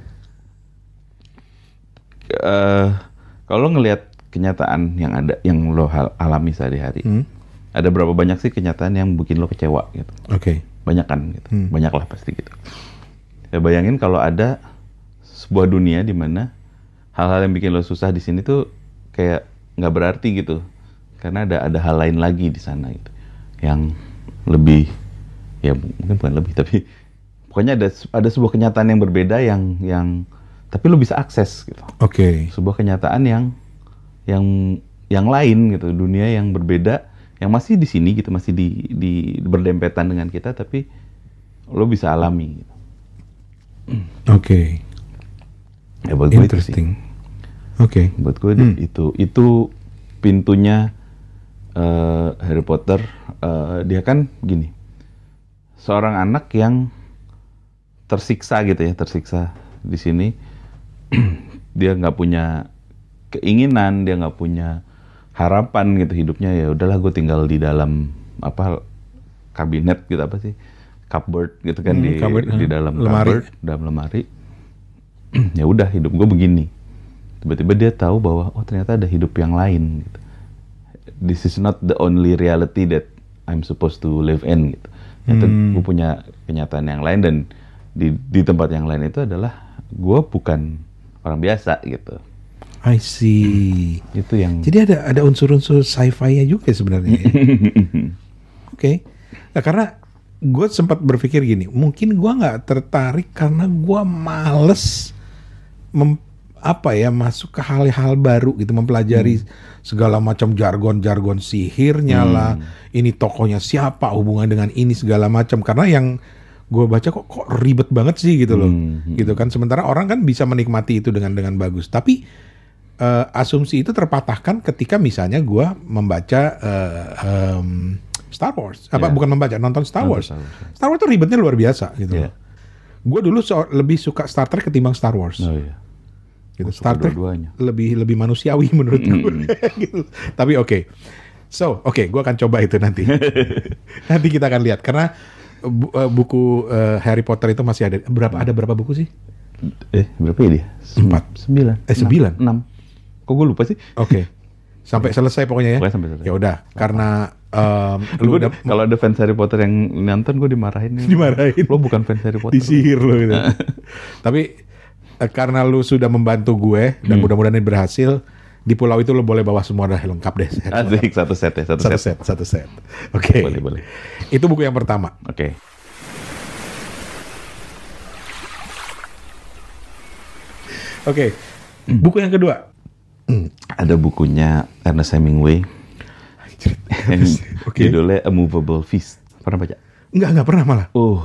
Uh, kalau ngelihat kenyataan yang ada, yang lo alami sehari-hari, hmm. ada berapa banyak sih kenyataan yang bikin lo kecewa gitu?
Oke. Okay.
Banyak kan gitu,
hmm.
banyak lah pasti gitu. Ya bayangin kalau ada sebuah dunia di mana hal-hal yang bikin lo susah di sini tuh kayak nggak berarti gitu, karena ada ada hal lain lagi di sana gitu, yang lebih, ya mungkin bukan lebih, tapi pokoknya ada ada sebuah kenyataan yang berbeda yang yang tapi lo bisa akses gitu.
Oke. Okay.
Sebuah kenyataan yang yang yang lain gitu, dunia yang berbeda yang masih di sini gitu, masih di di berdempetan dengan kita, tapi lo bisa alami gitu.
Oke. Okay.
Ya buat gue itu sih.
Oke. Okay.
Buat gue hmm. itu itu pintunya uh, Harry Potter. Uh, dia kan gini, seorang anak yang tersiksa gitu ya, tersiksa di sini. Dia nggak punya keinginan, dia nggak punya harapan gitu hidupnya. Ya udahlah, gue tinggal di dalam apa kabinet gitu, apa sih, cupboard gitu kan, hmm, di cupboard, di dalam lemari. cupboard, dalam lemari. Ya udah, hidup gue begini. Tiba-tiba dia tahu bahwa oh ternyata ada hidup yang lain gitu. This is not the only reality that I'm supposed to live in gitu. Ternyata hmm. gue punya kenyataan yang lain, dan di di tempat yang lain itu adalah gue bukan orang biasa gitu.
I see.
Hmm. Itu yang.
Jadi ada ada unsur-unsur sci-fi-nya juga sebenarnya. Ya? Oke. Okay. Nah, karena gue sempat berpikir gini, mungkin gue nggak tertarik karena gue males mem, apa ya masuk ke hal-hal baru gitu, mempelajari hmm. segala macam jargon-jargon sihirnya hmm. lah. Ini tokohnya siapa, hubungan dengan ini segala macam. Karena yang gue baca kok kok ribet banget sih gitu loh, hmm. gitu kan. Sementara orang kan bisa menikmati itu dengan dengan bagus. Tapi uh, asumsi itu terpatahkan ketika misalnya gue membaca uh, um, Star Wars, apa yeah. bukan membaca, nonton Star Wars. Nonton Star Wars, Star Wars tuh ribetnya luar biasa gitu. Yeah. Gue dulu so, lebih suka Star Trek ketimbang Star Wars.
Oh, yeah.
Gitu. Star Trek lebih lebih manusiawi menurut gue. Mm. gitu. Tapi oke, okay. so oke, okay, gue akan coba itu nanti. Nanti kita akan lihat karena bu, uh, buku uh, Harry Potter itu masih ada berapa? Ada berapa buku sih?
Eh berapa ya dia?
Empat,
sembilan,
eh sembilan,
enam. Kok gue lupa sih?
Oke. Okay. Sampai selesai pokoknya ya.
Pokoknya sampai selesai.
Ya udah, karena um, lu
udah, kalau ada fans Harry Potter yang nonton, gue dimarahin.
Dimarahin.
Lo bukan fans Harry Potter.
Disihir lo gitu. Tapi eh, karena lu sudah membantu gue dan hmm. mudah-mudahan ini berhasil, di pulau itu lo boleh bawa semua dah lengkap deh.
Asik, satu set ya, satu,
satu
set.
set, satu set. Oke. Okay.
Boleh, boleh.
Itu buku yang pertama.
Oke. Okay.
Oke. Okay. Buku yang kedua.
Ada bukunya Ernest Hemingway.
Okay.
Judulnya A Movable Feast. Pernah baca?
Enggak, enggak pernah malah.
Oh.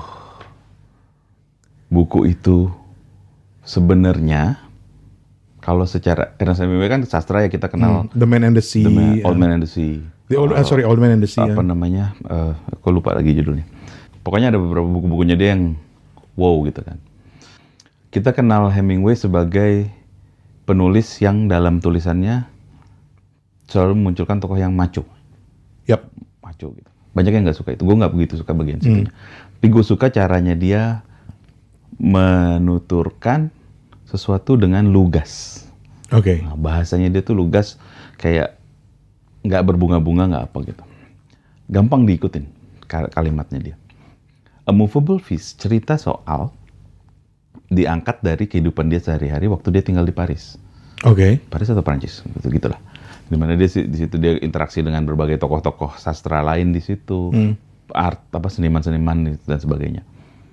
Buku itu sebenarnya kalau secara Ernest Hemingway kan sastra ya, kita kenal.
Hmm, The Man and the Sea.
The Man, Old Man and the Sea.
The old, uh, sorry, Old Man and the Sea.
Apa ya. namanya? Uh, aku lupa lagi judulnya. Pokoknya ada beberapa buku-bukunya dia yang wow gitu kan. kita kenal Hemingway sebagai penulis yang dalam tulisannya selalu memunculkan tokoh yang macho.
Yap.
Macho gitu. Banyak yang nggak suka itu. Gue nggak begitu suka bagian situnya.
Hmm.
Tapi gue suka caranya dia menuturkan sesuatu dengan lugas.
Oke. Okay.
Nah, bahasanya dia tuh lugas, kayak nggak berbunga-bunga, nggak apa gitu. Gampang diikutin kalimatnya dia. A Movable Feast cerita soal diangkat dari kehidupan dia sehari-hari waktu dia tinggal di Paris.
Oke. Okay.
Paris atau Prancis, gitu gitulah. Dimana dia di situ dia interaksi dengan berbagai tokoh-tokoh sastra lain di situ, hmm. art apa seniman-seniman dan sebagainya.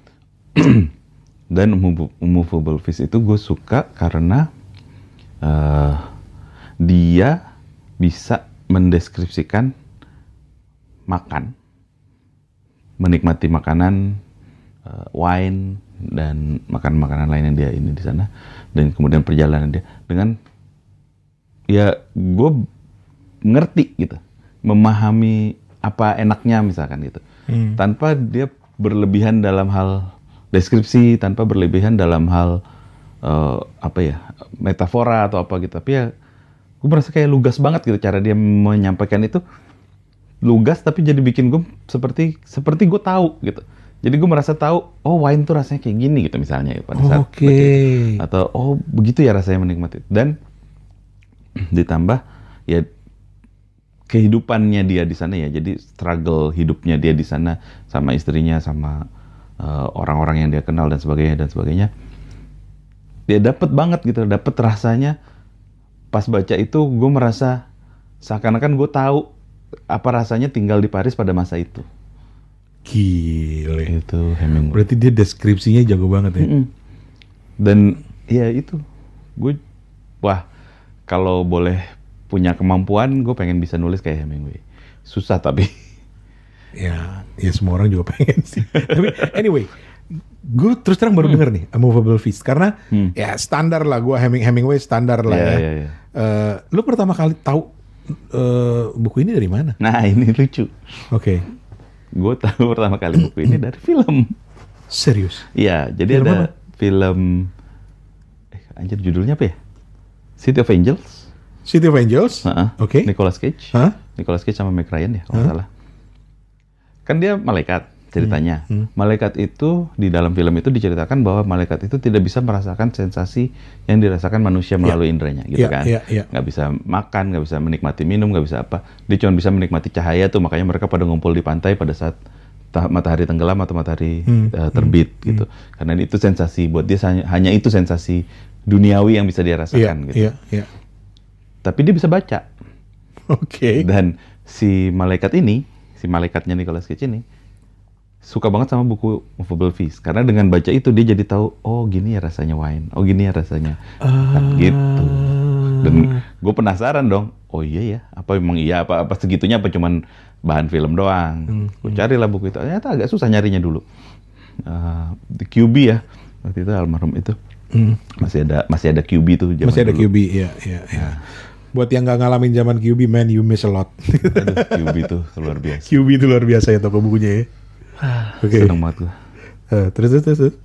Dan Movable Feast itu gue suka karena uh, dia bisa mendeskripsikan makan, menikmati makanan, uh, wine dan makanan-makanan lain yang dia ini di sana, dan kemudian perjalanan dia dengan ya gue ngerti gitu, memahami apa enaknya misalkan gitu, hmm. tanpa dia berlebihan dalam hal deskripsi, tanpa berlebihan dalam hal uh, apa ya metafora atau apa gitu. Tapi ya gue merasa kayak lugas banget gitu cara dia menyampaikan itu, lugas tapi jadi bikin gue seperti seperti gue tahu gitu. Jadi gue merasa tahu, oh wine tuh rasanya kayak gini gitu misalnya pada saat
okay.
atau oh begitu ya rasanya menikmati. Dan ditambah ya kehidupannya dia di sana ya, jadi struggle hidupnya dia di sana sama istrinya, sama uh, orang-orang yang dia kenal dan sebagainya dan sebagainya. Dia dapet banget gitu, dapet rasanya. Pas baca itu gue merasa seakan-akan gue tahu apa rasanya tinggal di Paris pada masa itu.
Gile.
Itu Hemingway.
Berarti dia deskripsinya jago banget ya.
Mm-mm. Dan ya itu, gue wah kalau boleh punya kemampuan, gue pengen bisa nulis kayak Hemingway. Susah tapi.
Ya, ya semua orang juga pengen sih. Tapi anyway, gue terus terang baru hmm. denger nih A Movable Feast karena hmm. ya standar lah, gue Heming Hemingway standar lah
yeah,
ya.
Yeah, yeah.
Uh, lu pertama kali tahu uh, buku ini dari mana?
Nah ini lucu.
Oke. Okay.
Gue tahu pertama kali buku ini dari film.
Serius?
Iya, jadi film ada apa? Film, eh anjir judulnya apa ya? City of Angels.
City of Angels?
Uh-uh.
Oke. Okay.
Nicolas Cage.
Huh?
Nicolas Cage sama Meg Ryan ya, kalau nggak huh? salah. Kan dia malaikat ceritanya. Hmm. Hmm. Malaikat itu di dalam film itu diceritakan bahwa malaikat itu tidak bisa merasakan sensasi yang dirasakan manusia melalui yeah. indranya, gitu yeah, kan? Yeah, yeah. Nggak bisa makan, nggak bisa menikmati minum, nggak bisa apa. Dia cuma bisa menikmati cahaya tuh, makanya mereka pada ngumpul di pantai pada saat matahari tenggelam atau matahari hmm. uh, terbit hmm. gitu. Karena itu sensasi buat dia hanya, hanya itu sensasi duniawi yang bisa dia rasakan yeah, gitu.
Yeah, yeah.
Tapi dia bisa baca.
Oke. Okay.
Dan si malaikat ini, si malaikatnya Nicolas Cage ini suka banget sama buku Movable Feast karena dengan baca itu dia jadi tahu, oh gini ya rasanya wine, oh gini ya rasanya uh, gitu. Dan gue penasaran dong, oh iya ya, apa emang iya, apa apa segitunya, apa cuman bahan film doang. Hmm, gue carilah buku itu, ternyata agak susah nyarinya dulu. Uh, di Q B ya, waktu itu almarhum itu hmm. masih ada masih ada Q B tuh.
Masih ada
dulu.
Q B, ya, ya, ya. Nah. Buat yang nggak ngalamin zaman Q B, man, you miss a lot.
Aduh, Q B tuh luar biasa.
Q B itu luar biasa ya toko bukunya ya.
Oke. Okay. Seneng banget gue.
Uh, terus terus terus.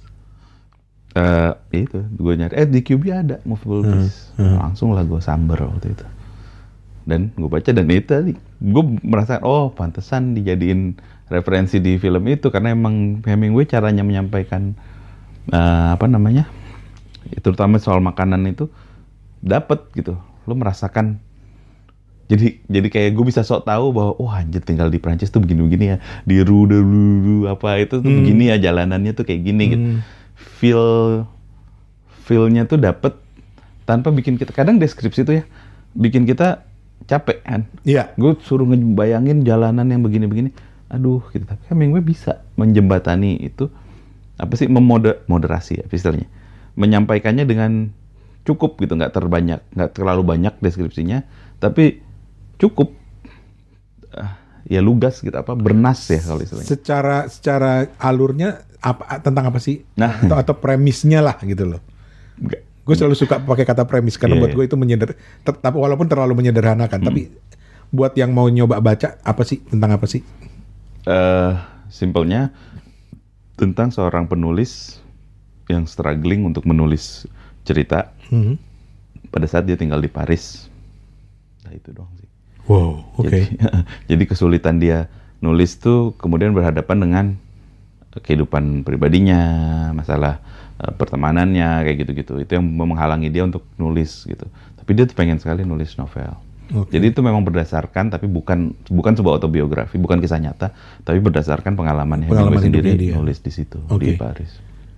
Uh, itu gue nyari. Eh di Q B ada Movable Feast. Uh, uh. Langsung lah gue samber waktu itu. Dan gue baca dan itu tadi gue merasa oh pantesan dijadiin referensi di film itu karena emang Hemingway caranya menyampaikan uh, apa namanya, terutama soal makanan itu dapet gitu. Lo merasakan. Jadi jadi kayak gue bisa sok tahu bahwa oh anjir tinggal di Prancis tuh begini-begini ya, di Rue de Rue apa itu tuh hmm. begini ya, jalanannya tuh kayak gini hmm. gitu. Feel feel-nya tuh dapet tanpa bikin kita, kadang deskripsi tuh ya bikin kita capek kan.
Iya.
Gue suruh ngebayangin jalanan yang begini-begini, aduh gitu. Tapi Hemingway bisa menjembatani itu, apa sih, memoderasi ya istilahnya, menyampaikannya dengan cukup gitu, nggak terbanyak, nggak terlalu banyak deskripsinya, tapi cukup uh, ya lugas gitu, apa bernas ya kalau istilahnya.
Secara secara alurnya apa, tentang apa sih?
Nah,
atau, atau premisnya lah gitu loh. Gue selalu suka pakai kata premis karena yeah, buat gue itu menyeder, tetap walaupun terlalu menyederhanakan, hmm. tapi buat yang mau nyoba baca apa sih, tentang apa sih?
Uh, simpelnya tentang seorang penulis yang struggling untuk menulis cerita
Hmm.
pada saat dia tinggal di Paris. Nah itu doang sih.
Wow, oke.
Jadi, jadi kesulitan dia nulis tuh kemudian berhadapan dengan kehidupan pribadinya, masalah uh, pertemanannya, kayak gitu-gitu. Itu yang menghalangi dia untuk nulis gitu. Tapi dia tuh pengen sekali nulis novel.
Okay.
Jadi itu memang berdasarkan, tapi bukan bukan sebuah autobiografi, bukan kisah nyata, tapi berdasarkan pengalaman
Pengalaman
Hemingway sendiri
dia.
nulis di situ,
Okay.
di Paris.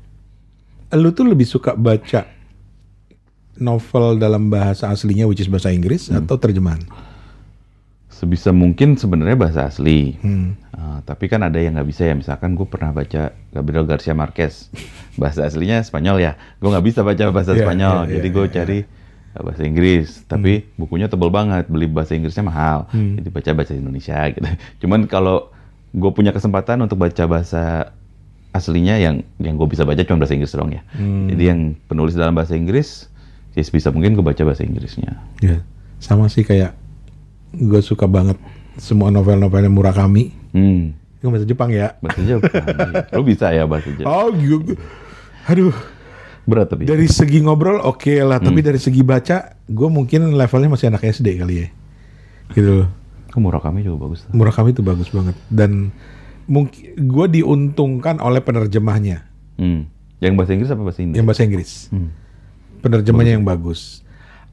Lu tuh lebih suka baca novel dalam bahasa aslinya, which is bahasa Inggris, hmm. atau terjemahan?
Sebisa mungkin sebenarnya bahasa asli.
Hmm.
Uh, tapi kan ada yang nggak bisa ya. Misalkan gue pernah baca Gabriel Garcia Marquez, bahasa aslinya Spanyol ya. Gue nggak bisa baca bahasa
Yeah,
Spanyol,
yeah,
jadi
yeah,
gue
yeah.
cari bahasa Inggris. Tapi hmm. bukunya tebal banget, beli bahasa Inggrisnya mahal. Hmm. Jadi baca bahasa Indonesia gitu. Cuman kalau gue punya kesempatan untuk baca bahasa aslinya, yang yang gue bisa baca cuma bahasa Inggris doang ya. Hmm. Jadi yang penulis dalam bahasa Inggris, ya sebisa mungkin gue baca bahasa Inggrisnya.
Ya, sama sih kayak gue suka banget semua novel-novelnya Murakami.
Hmm.
Itu bahasa Jepang ya?
Bahasa Jepang. Lo bisa ya bahasa Jepang?
Oh, gue, aduh.
Berat tapi.
Dari segi ngobrol oke okay lah,
Hmm.
tapi dari segi baca, gue mungkin levelnya masih anak S D kali ya. Gitu loh.
Oh, Murakami juga bagus.
Murakami itu bagus banget. Dan mungkin gue diuntungkan oleh penerjemahnya.
Hmm. Yang bahasa Inggris apa bahasa Inggris?
Yang bahasa Inggris.
Hmm.
Penerjemahnya yang bagus.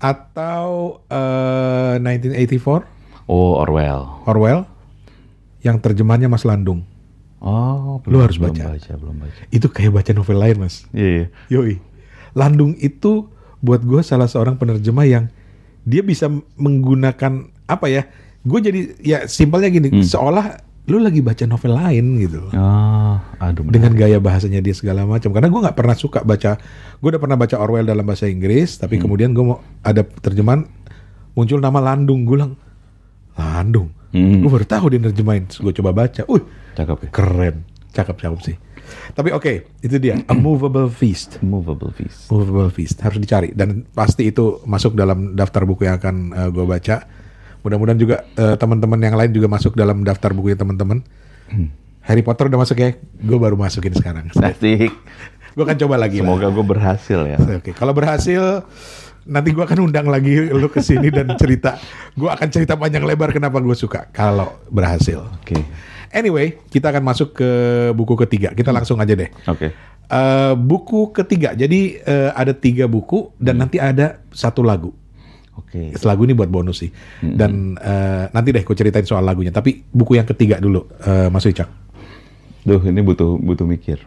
Atau uh, nineteen eighty-four.
Oh, Orwell.
Orwell. Yang terjemahnya Mas Landung.
Oh,
Lu harus
belum
baca.
baca. Belum baca.
Itu kayak baca novel lain, Mas.
Iya, iya.
Yoi. Landung itu buat gue salah seorang penerjemah yang dia bisa menggunakan apa ya? Gue jadi ya simpelnya gini,
Hmm.
seolah lu lagi baca novel lain gitu.
Oh, aduh. Benar.
Dengan gaya bahasanya dia segala macam. Karena gue nggak pernah suka baca, gue udah pernah baca Orwell dalam bahasa Inggris, tapi
Hmm.
kemudian gue mau ada terjemahan muncul nama Landung, gue bilang Landung.
Hmm.
Gue baru tahu dia nerjemahin, gue coba baca, uh,
Cakep ya.
keren, cakep-cakep sih. Tapi oke, itu dia, A Movable Feast.
Movable Feast.
Movable Feast harus dicari dan pasti itu masuk dalam daftar buku yang akan uh, gue baca. Mudah-mudahan juga uh, teman-teman yang lain juga masuk dalam daftar bukunya teman-teman. Hmm. Harry Potter udah masuk ya? Gue baru masukin sekarang.
Asik.
Gue akan coba lagi.
Semoga gue berhasil ya.
Oke, kalau berhasil nanti gue akan undang lagi lu ke sini dan cerita. Gue akan cerita panjang lebar kenapa gue suka kalau berhasil.
Oke.
Anyway, kita akan masuk ke buku ketiga. Kita langsung aja deh.
Oke.
Uh, buku ketiga. Jadi uh, ada tiga buku dan nanti ada satu lagu.
Oke.
Lagu ini buat bonus sih.
Mm-hmm.
Dan uh, nanti deh gue ceritain soal lagunya. Tapi buku yang ketiga dulu, uh, Mas Wicak.
Duh, ini butuh butuh mikir.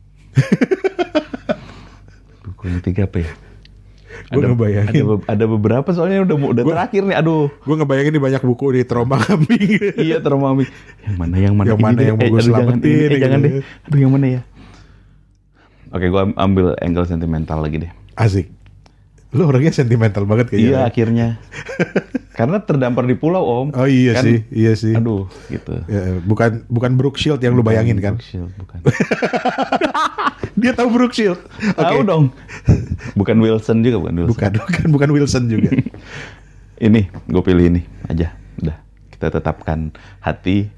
Buku yang ketiga apa ya?
Gue ngebayangin.
Ada, be- ada beberapa soalnya udah udah
Gua-
terakhir nih. Aduh.
Gue ngebayangin nih banyak buku di Trauma Kambing.
Iya, termami. Yang mana yang mana?
Yang
ini
mana
deh.
yang mau
Eh,
gua
aduh, jangan,
selamatin,
ini, eh,
gitu.
jangan deh. Aduh, yang mana ya? Oke, gue ambil angle sentimental lagi deh.
Asik. Lu orangnya sentimental banget kayaknya.
Iya, akhirnya. Karena terdampar di pulau, Om.
Oh iya
Kan-
sih, iya sih.
Aduh, gitu.
Ya, bukan bukan Brooke Shield yang lu bayangin kan?
Brooke Shield, bukan.
Dia tahu Brooke Shield.
Tahu
Oke.
dong. Bukan Wilson juga, bukan Wilson.
Bukan, bukan, bukan Wilson juga.
Ini, gue pilih ini aja. Udah, kita tetapkan hati.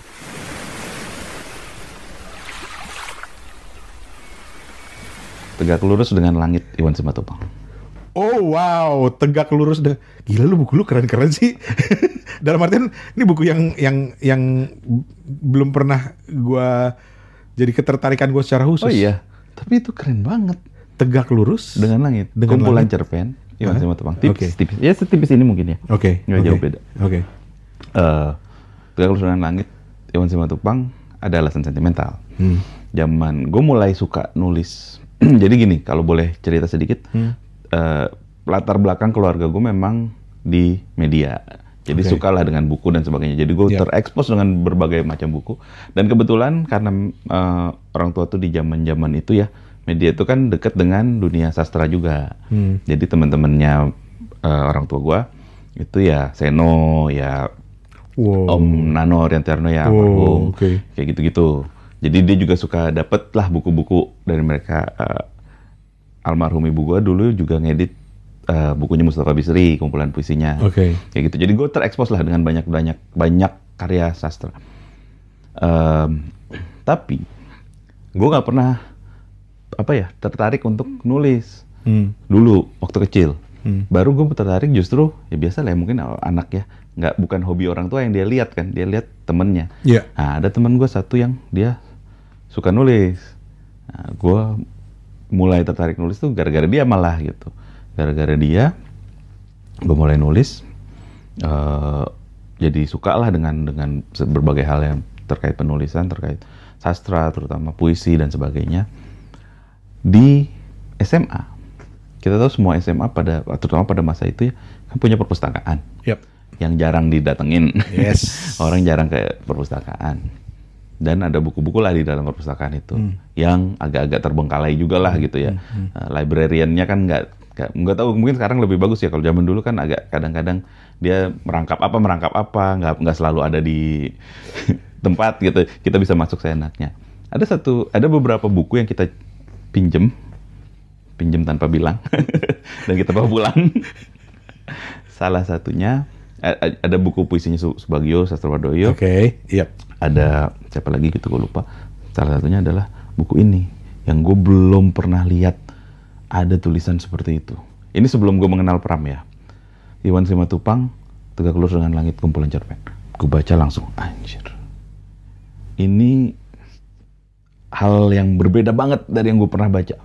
Tegak lurus dengan langit, Iwan Simatupang.
Oh wow, tegak lurus deh. Gila lu, buku lu keren-keren sih. Dalam artian ini buku yang yang yang belum pernah gua jadi ketertarikan gua secara khusus.
Oh iya, tapi itu keren banget.
Tegak lurus
Dengan langit,
Dengan
kumpulan
langit.
cerpen, Iwan
Hah?
Simatupang. Tipis,
Oke.
tipis. Ya setipis ini mungkin ya.
Oke.
Nggak
oke,
jauh beda.
Oke.
Eh, Tegak lurus dengan langit, Iwan Simatupang ada alasan sentimental.
Hmm.
Zaman gue mulai suka nulis. Jadi gini, kalau boleh cerita sedikit,
Hmm.
eh, latar belakang keluarga gue memang di media. Jadi
Oke.
sukalah dengan buku dan sebagainya. Jadi gue
Ya.
terekspos dengan berbagai macam buku. Dan kebetulan karena eh, orang tua tuh di zaman-zaman itu ya, media itu kan dekat dengan dunia sastra juga.
Hmm.
Jadi teman-temannya eh, orang tua gue itu ya Seno, ya
Wow.
Om Nano Riantiarno ya,
Oh,
almarhum,
oke.
kayak gitu-gitu. Jadi dia juga suka dapet lah buku-buku dari mereka. Uh, almarhum ibu gua dulu juga ngedit uh, bukunya Mustafa Bisri, kumpulan puisinya,
Oke.
kayak gitu. Jadi gue terekspos lah dengan banyak banyak banyak karya sastra. Um, tapi gue nggak pernah apa ya tertarik untuk nulis
Hmm.
dulu waktu kecil.
Hmm.
Baru gue tertarik justru ya biasa lah ya, mungkin anak ya nggak bukan hobi orang tua yang dia lihat kan, dia lihat temennya.
Iya.
Nah, ada teman gue satu yang dia suka nulis. Nah, gue mulai tertarik nulis tuh gara-gara dia malah gitu. Gara-gara dia gue mulai nulis. Uh, jadi suka lah dengan dengan berbagai hal yang terkait penulisan, terkait sastra, terutama puisi dan sebagainya. Di S M A, kita tahu semua S M A pada, terutama pada masa itu ya, kan punya perpustakaan.
Yep.
Yang jarang didatengin.
Yes.
Orang jarang ke perpustakaan. Dan ada buku-buku lah di dalam perpustakaan itu. Hmm. Yang agak-agak terbengkalai juga lah gitu ya. Hmm. Uh, librariannya kan nggak, nggak tahu, mungkin sekarang lebih bagus ya. Kalau zaman dulu kan agak kadang-kadang dia merangkap apa, merangkap apa, nggak, nggak selalu ada di tempat gitu. Kita bisa masuk seenaknya. Ada satu, ada beberapa buku yang kita pinjem, pinjem tanpa bilang, dan kita bawa pulang. Salah satunya, ada buku puisinya Subagio, Sastrowardoyo.
Oke, okay. Yep.
Ada siapa lagi gitu, gue lupa. Salah satunya adalah buku ini, yang gue belum pernah lihat ada tulisan seperti itu. Ini sebelum gue mengenal Pram ya. Iwan Simatupang, Tegak Lurus Dengan Langit, kumpulan cerpen. Gue baca langsung, anjir. Ini hal yang berbeda banget dari yang gue pernah baca.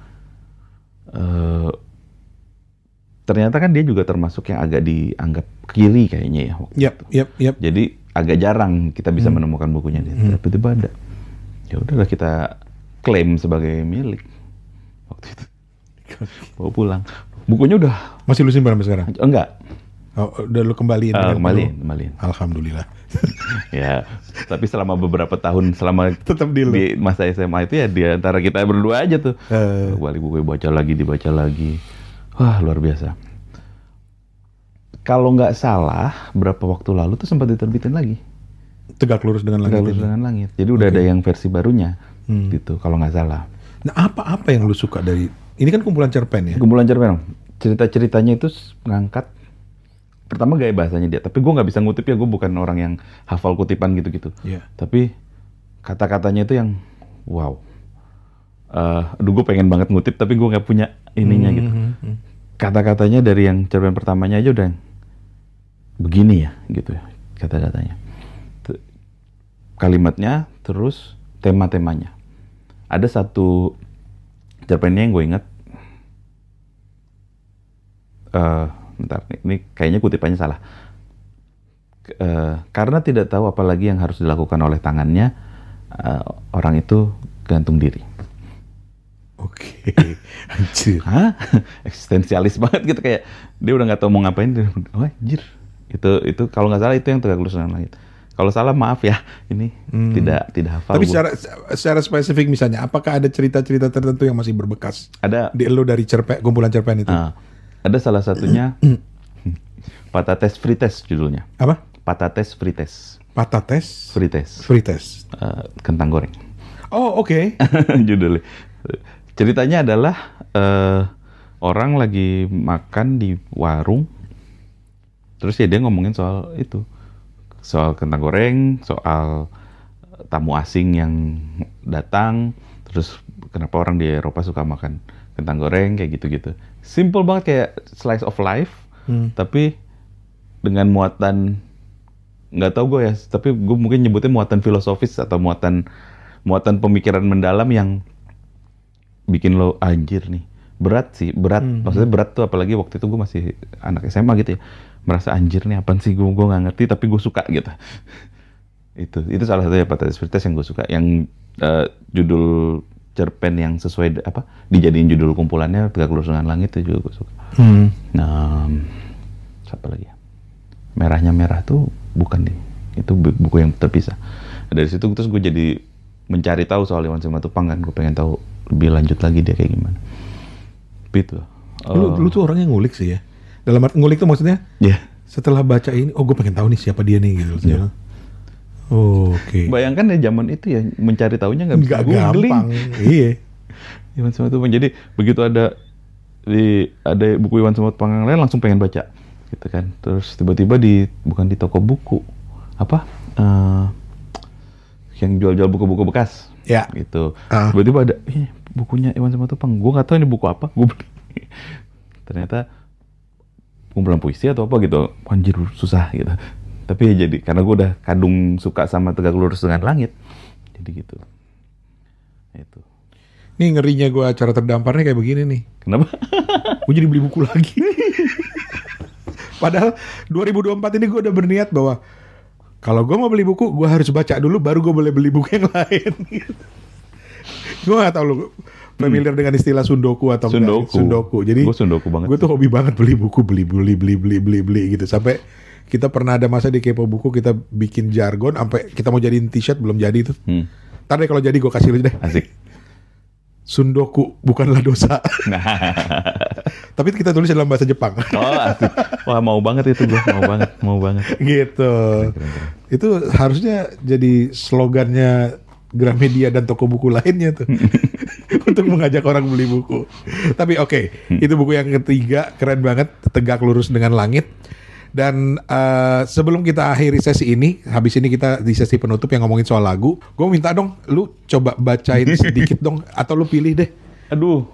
Uh, ternyata kan dia juga termasuk yang agak dianggap kiri kayaknya ya.
Yap, yap, yap.
Jadi agak jarang kita bisa hmm. menemukan bukunya dia.
Hmm.
Tapi tiba ada. Ya udahlah kita klaim sebagai milik waktu itu. Bawa pulang. Bukunya udah.
Masih lu simpan sampai sekarang?
Enggak.
Oh, udah lu kembaliin?
Uh, kembaliin, kembaliin.
Alhamdulillah.
Ya, tapi selama beberapa tahun, selama
tetap di,
di masa S M A itu ya di antara kita berdua aja tuh.
Uh.
Balik buku baca lagi, dibaca lagi. Wah, luar biasa. Kalau nggak salah, berapa waktu lalu tuh sempat diterbitin lagi.
Tegak Lurus Dengan Langit.
Tegak Lurus Dengan Langit. Jadi udah okay. ada yang versi barunya, hmm. gitu. Kalau nggak salah.
Nah, apa-apa yang lu suka dari ini kan kumpulan cerpen ya?
Kumpulan cerpen. Cerita-ceritanya itu mengangkat. Pertama gaya bahasanya dia, tapi gue nggak bisa ngutip ya, gue bukan orang yang hafal kutipan gitu-gitu.
Yeah.
Tapi kata-katanya itu yang wow. Uh, aduh gue pengen banget ngutip, tapi gue nggak punya ininya gitu.
Mm-hmm.
Kata-katanya dari yang cerpen pertamanya aja udah begini ya, gitu ya kata-katanya. T- kalimatnya, terus tema-temanya. Ada satu cerpennya yang gue ingat. Uh, Bentar, ini kayaknya kutipannya salah. Uh, karena tidak tahu apa lagi yang harus dilakukan oleh tangannya, uh, orang itu gantung diri.
Oke, anjir.
Hah? Eksistensialis banget gitu, kayak dia udah nggak tahu mau ngapain. Dia, oh, anjir. Itu itu kalau nggak salah itu yang Tegak Lurus Dengan Langit. Kalau salah maaf ya, ini hmm. tidak tidak hafal.
Tapi secara secara spesifik misalnya, apakah ada cerita-cerita tertentu yang masih berbekas?
Ada.
Di lo dari cerpen, kumpulan cerpen itu.
Uh, Ada salah satunya Patates Frites judulnya.
Apa?
Patates Frites.
Patates
Frites.
Frites.
Uh, kentang goreng.
Oh, oke. Okay.
Judulnya. Ceritanya adalah uh, orang lagi makan di warung. Terus ya dia ngomongin soal itu. Soal kentang goreng, soal tamu asing yang datang, terus kenapa orang di Eropa suka makan kentang goreng kayak gitu-gitu. Simple banget kayak slice of life, hmm. tapi dengan muatan nggak tahu gue ya, tapi gue mungkin nyebutnya muatan filosofis atau muatan muatan pemikiran mendalam yang bikin lo anjir nih. Berat sih, berat. Hmm. Maksudnya berat tuh apalagi waktu itu gue masih anak S M A gitu ya. Merasa anjir nih apaan sih, gue gue nggak ngerti tapi gue suka gitu. itu itu salah satu ya Patates Frites yang gue suka, yang uh, judul cerpen yang sesuai apa dijadiin judul kumpulannya Tegak Lurus Dengan Langit itu juga gue suka. Hmm. Nah, siapa lagi ya? Merahnya Merah tuh bukan deh, itu buku yang terpisah. Dari situ terus gue jadi mencari tahu soal Iwan Simatupang kan, gue pengen tahu lebih lanjut lagi dia kayak gimana. Gitu.
Lu, uh, lu tuh orang yang ngulik sih ya. Dalam arti ngulik tuh maksudnya? Iya. Yeah. Setelah baca ini, oh gue pengen tahu nih siapa dia nih gitu. Yeah. Oh, oke. Okay.
Bayangkan ya zaman itu ya mencari tahunya nggak bisa googling.
Gampang. Iya.
Iwan Simatupang. Jadi begitu ada di ada buku Iwan Simatupang yang lain langsung pengen baca, gitu kan. Terus tiba-tiba di bukan di toko buku apa uh, yang jual-jual buku-buku bekas,
ya.
Gitu.
Uh.
Tiba-tiba ada, eh, bukunya Iwan Simatupang. Gue nggak tahu ini buku apa. Gue beli. Ternyata kumpulan puisi atau apa gitu. Anjir susah gitu. Tapi ya jadi karena gue udah kadung suka sama Tegak Lurus Dengan Langit. Jadi gitu. Itu.
Nih ngerinya gue acara terdamparnya kayak begini nih.
Kenapa?
Gue jadi beli buku lagi. Padahal dua ribu dua puluh empat ini gue udah berniat bahwa kalau gue mau beli buku, gue harus baca dulu baru gue boleh beli buku yang lain. Gue gak tahu lu familiar hmm. dengan istilah sundoku atau
sundoku.
enggak. Sundoku. Jadi
gue sundoku banget.
Gue tuh hobi banget beli buku, beli beli beli beli beli beli gitu. Sampai kita pernah ada masa di Kepo Buku kita bikin jargon, sampai kita mau jadiin t-shirt belum jadi itu. Hmm. Ntar deh kalau jadi gue kasih lu deh.
Asik.
Sundoku bukanlah dosa. Nah. Tapi kita tulis dalam bahasa Jepang.
Oh asik. Wah mau banget itu gue, mau banget, mau banget.
Gitu. Keren, keren. Itu harusnya jadi slogannya Gramedia dan toko buku lainnya tuh. Untuk mengajak orang beli buku. Tapi oke, okay, hmm. itu buku yang ketiga, keren banget, Tegak Lurus Dengan Langit. Dan uh, sebelum kita akhiri sesi ini, habis ini kita di sesi penutup yang ngomongin soal lagu, gue minta dong, lu coba bacain sedikit dong, atau lu pilih deh.
Aduh,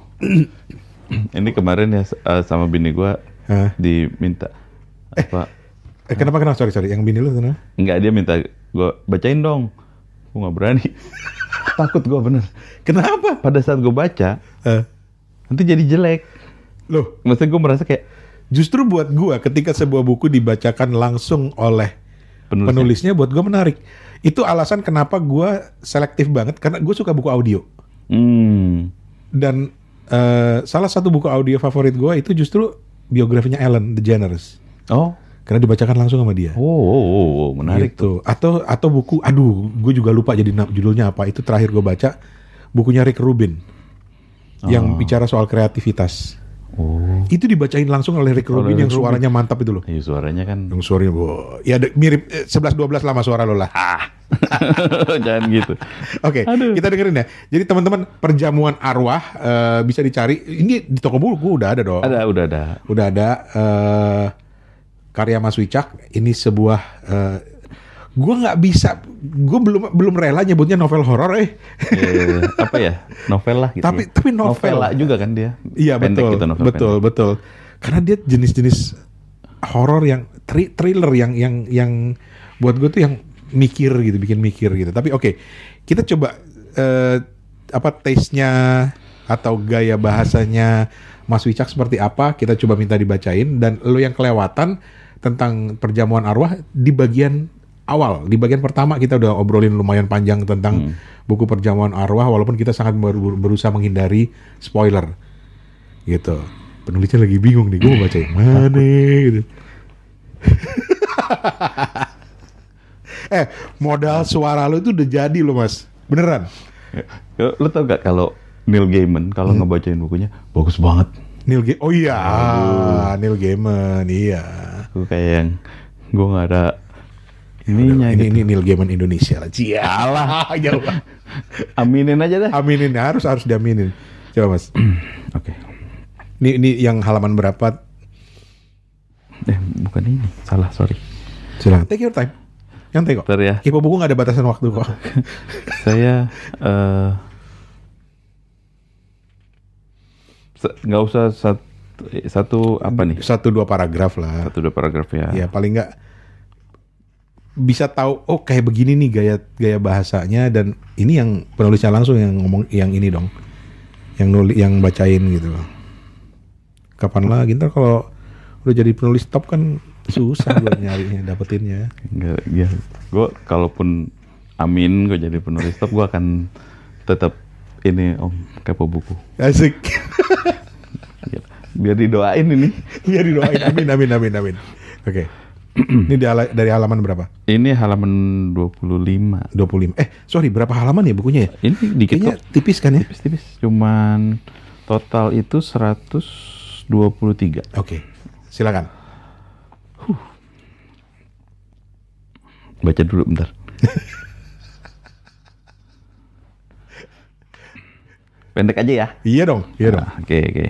ini kemarin ya uh, sama bini gue huh? diminta apa?
Eh, eh kenapa kenapa? Sorry sorry, yang bini lu kenapa?
Enggak, dia minta gue bacain dong, gue nggak berani, takut gue bener.
Kenapa?
Pada saat gue baca, uh. nanti jadi jelek.
Loh,
maksudnya gue merasa kayak
justru buat gue ketika sebuah buku dibacakan langsung oleh penulisnya, penulisnya buat gue menarik. Itu alasan kenapa gue selektif banget, karena gue suka buku audio. Hmm. Dan uh, salah satu buku audio favorit gue itu justru biografinya Ellen DeGeneres.
Oh,
karena dibacakan langsung sama dia.
Oh, oh, oh, oh menarik
gitu. Tuh. Atau atau buku, aduh, gue juga lupa jadi judulnya apa. Itu terakhir gue baca bukunya Rick Rubin oh. yang bicara soal kreativitas. Oh. Itu dibacain langsung oleh Rick Rubin yang suaranya Rubin. Mantap itu loh.
Iya suaranya kan.
Yang suaranya boh. Ya mirip eh, sebelas dua belas lah sama suara lo lah. Ah.
Jangan gitu.
Oke, okay, kita dengerin ya. Jadi teman-teman, Perjamuan Arwah uh, bisa dicari. Ini di toko buku udah ada dong.
Ada, udah ada.
Udah ada uh, karya Mas Wicak. Ini sebuah uh, gue nggak bisa, gue belum belum rela nyebutnya novel horor eh.
e, apa ya, novel lah gitu.
Tapi
ya.
tapi novel
novela juga kan dia.
Iya betul, gitu, betul pendek. betul. Karena dia jenis-jenis horor yang tri- thriller yang yang yang buat gue tuh yang mikir gitu, bikin mikir gitu. Tapi oke, okay, kita coba uh, apa taste-nya atau gaya bahasanya Mas Wicak seperti apa? Kita coba minta dibacain, dan lo yang kelewatan tentang Perjamuan Arwah di bagian awal, di bagian pertama kita udah obrolin lumayan panjang tentang hmm. buku Perjamuan Arwah, walaupun kita sangat ber- berusaha menghindari spoiler gitu. Penulisnya lagi bingung nih, gue mau baca yang mana gitu. eh modal suara lo itu udah jadi lo Mas, beneran.
Lo tau gak kalau Neil Gaiman kalau hmm. ngebacain bukunya bagus banget.
Neil Gaiman, oh iya, Aduh. Neil Gaiman, iya.
Gue kayak yang gue nggak ada
Ininya, ini, gitu. ini Neil Gaiman Indonesia lah.
Cialah. Aminin aja deh.
Aminin, harus harus diaminin. Coba Mas.
Oke. Okay.
Ini ini yang halaman berapa?
Eh, bukan ini. Salah, sorry.
Silakan. Take your time. Yang take kok.
Ya.
Kepo Buku nggak ada batasan waktu kok.
Saya nggak uh, usah satu, satu apa nih?
Satu dua paragraf lah.
Satu dua paragraf ya.
Ya paling nggak bisa tahu, oh kayak begini nih gaya gaya bahasanya, dan ini yang penulisnya langsung yang ngomong yang ini dong, yang nulis, yang bacain gitu. Kapan lagi ntar kalau udah jadi penulis top kan susah gue nyarinya, dapetinnya.
Enggak, ya. Gue kalaupun amin gue jadi penulis top, gue akan tetap ini Om Kepo Buku.
Asik.
Biar didoain ini.
Biar didoain. Amin amin amin amin. Oke. Okay. Ini dari halaman berapa?
Ini halaman dua puluh lima.
dua puluh lima. Eh, sorry, berapa halaman ya bukunya ya?
Ini dikit kok.
Tipis kan ya?
Tipis-tipis. Cuman total itu seratus dua puluh tiga.
Oke. Okay. Silakan.
Huh. Baca dulu bentar. Pendek aja ya?
Iya dong, iya dong.
Oke, nah, oke. Okay,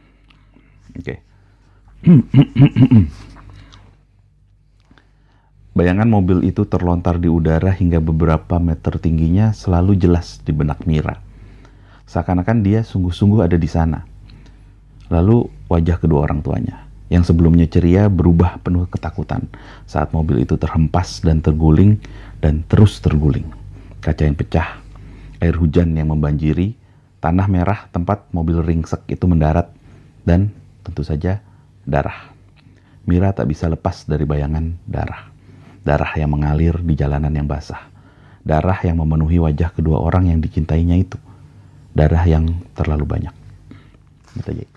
Oke. Okay. Bayangan mobil itu terlontar di udara hingga beberapa meter tingginya selalu jelas di benak Mira. Seakan-akan dia sungguh-sungguh ada di sana. Lalu wajah kedua orang tuanya, yang sebelumnya ceria berubah penuh ketakutan saat mobil itu terhempas dan terguling dan terus terguling. Kaca yang pecah, air hujan yang membanjiri, tanah merah tempat mobil ringsek itu mendarat, dan tentu saja darah. Mira tak bisa lepas dari bayangan darah. Darah yang mengalir di jalanan yang basah. Darah yang memenuhi wajah kedua orang yang dicintainya itu. Darah yang terlalu banyak. Gitu aja.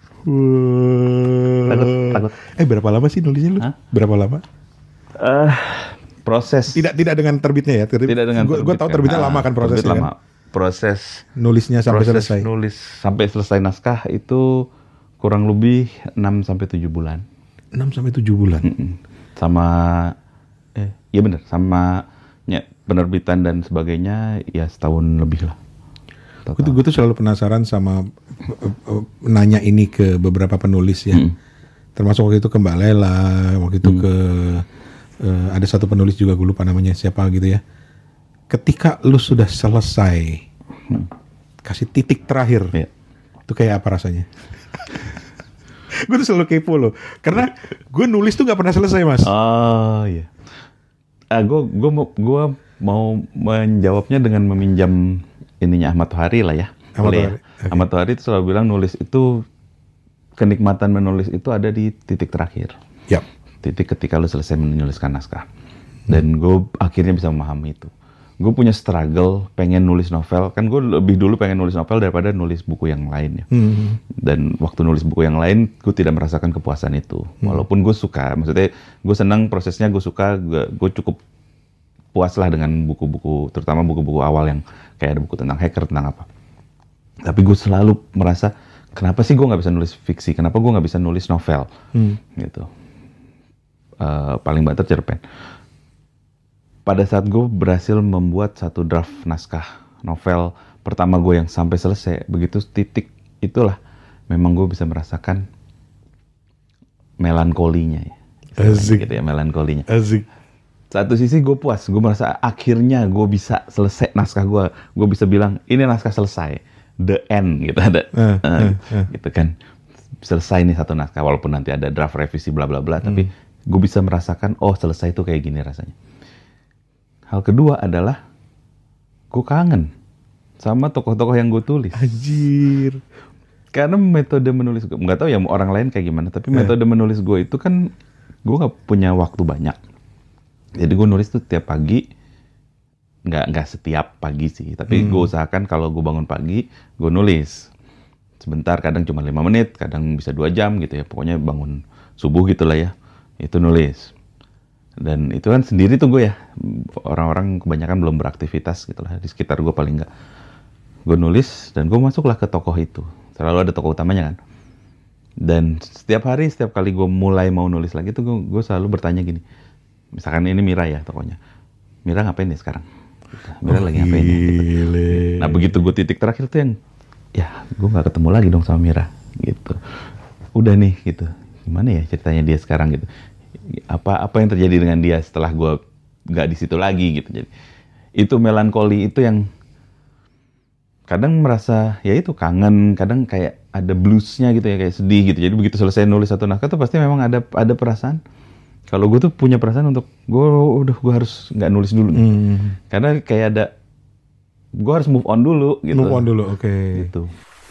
Takut, takut.
Eh berapa lama sih nulisnya lu? Hah? Berapa lama?
Uh, proses.
Tidak tidak dengan terbitnya ya. Terbit,
tidak dengan
terbit. Gue tahu terbitnya nah, lama kan prosesnya.
Lama.
Kan?
Proses
nulisnya sampai
proses
selesai.
Nulis sampai selesai naskah itu kurang lebih enam sampai tujuh bulan.
enam sampai tujuh bulan.
Mm-mm. Sama eh iya benar, sama ya, penerbitan dan sebagainya ya setahun lebih lah.
Gue tuh, gue tuh selalu penasaran sama uh, uh, nanya ini ke beberapa penulis ya. Mm. Termasuk waktu itu ke Mbak Lela, waktu itu mm. ke uh, ada satu penulis juga gue lupa namanya siapa gitu ya. Ketika lu sudah selesai mm. kasih titik terakhir, yeah. itu kayak apa rasanya? Gue tuh selalu kepo loh, karena gue nulis tuh gak pernah selesai mas.
Oh iya. Ah, gue gue mau gue mau menjawabnya dengan meminjam ininya Ahmad Tohari lah ya.
Ahmad Tohari.
Ya. Okay. Ahmad Tohari itu selalu bilang nulis itu kenikmatan menulis itu ada di titik terakhir.
Yep.
Titik ketika lu selesai menuliskan naskah. Dan gue akhirnya bisa memahami itu. Gue punya struggle pengen nulis novel, kan gue lebih dulu pengen nulis novel daripada nulis buku yang lain ya. Hmm. Dan waktu nulis buku yang lain, gue tidak merasakan kepuasan itu. Hmm. Walaupun gue suka, maksudnya gue senang prosesnya, gue suka, gue, gue cukup puas lah dengan buku-buku, terutama buku-buku awal yang kayak ada buku tentang hacker, tentang apa. Tapi gue selalu merasa, kenapa sih gue nggak bisa nulis fiksi? Kenapa gue nggak bisa nulis novel? Hmm. Gitu. Uh, paling banter cerpen. Pada saat gue berhasil membuat satu draft naskah novel pertama gue yang sampai selesai, begitu titik itulah memang gue bisa merasakan melankolinya ya.
Asik.
Gitu ya, melankolinya.
Asik.
Satu sisi gue puas, gue merasa akhirnya gue bisa selesai naskah gue. Gue bisa bilang ini naskah selesai, the end gitu ada, uh, uh, uh, uh. gitu kan. Selesai nih satu naskah, walaupun nanti ada draft revisi bla bla bla, hmm. tapi gue bisa merasakan oh selesai tuh kayak gini rasanya. Hal kedua adalah gue kangen sama tokoh-tokoh yang gue tulis.
Anjir.
Karena metode menulis gue, nggak tahu ya orang lain kayak gimana, tapi metode eh. menulis gue itu kan gue nggak punya waktu banyak. Jadi gue nulis tuh tiap pagi, nggak nggak setiap pagi sih, tapi hmm. gue usahakan kalau gue bangun pagi, gue nulis. Sebentar, kadang cuma lima menit, kadang bisa dua jam gitu ya. Pokoknya bangun subuh gitulah ya, itu nulis. Dan itu kan sendiri tuh gue ya, orang-orang kebanyakan belum beraktivitas gitu lah, di sekitar gue paling nggak. Gue nulis dan gue masuklah ke tokoh itu, selalu ada tokoh utamanya kan. Dan setiap hari, setiap kali gue mulai mau nulis lagi tuh gue, gue selalu bertanya gini, misalkan ini Mira ya tokohnya, Mira ngapain nih sekarang? Mira oh, lagi ngapain ya? Gitu. Nah begitu gue titik terakhir tuh yang, ya gue nggak ketemu lagi dong sama Mira gitu. Udah nih gitu, gimana ya ceritanya dia sekarang gitu. apa apa yang terjadi dengan dia setelah gue nggak di situ lagi gitu. Jadi itu melankoli itu yang kadang merasa ya itu kangen, kadang kayak ada bluesnya gitu ya, kayak sedih gitu. Jadi begitu selesai nulis satu naskah tuh pasti memang ada ada perasaan. Kalau gue tuh punya perasaan untuk gue udah gue harus nggak nulis dulu nih. Hmm. Karena kayak ada gue harus move on dulu gitu.
Move on dulu, oke. Okay.
Gitu.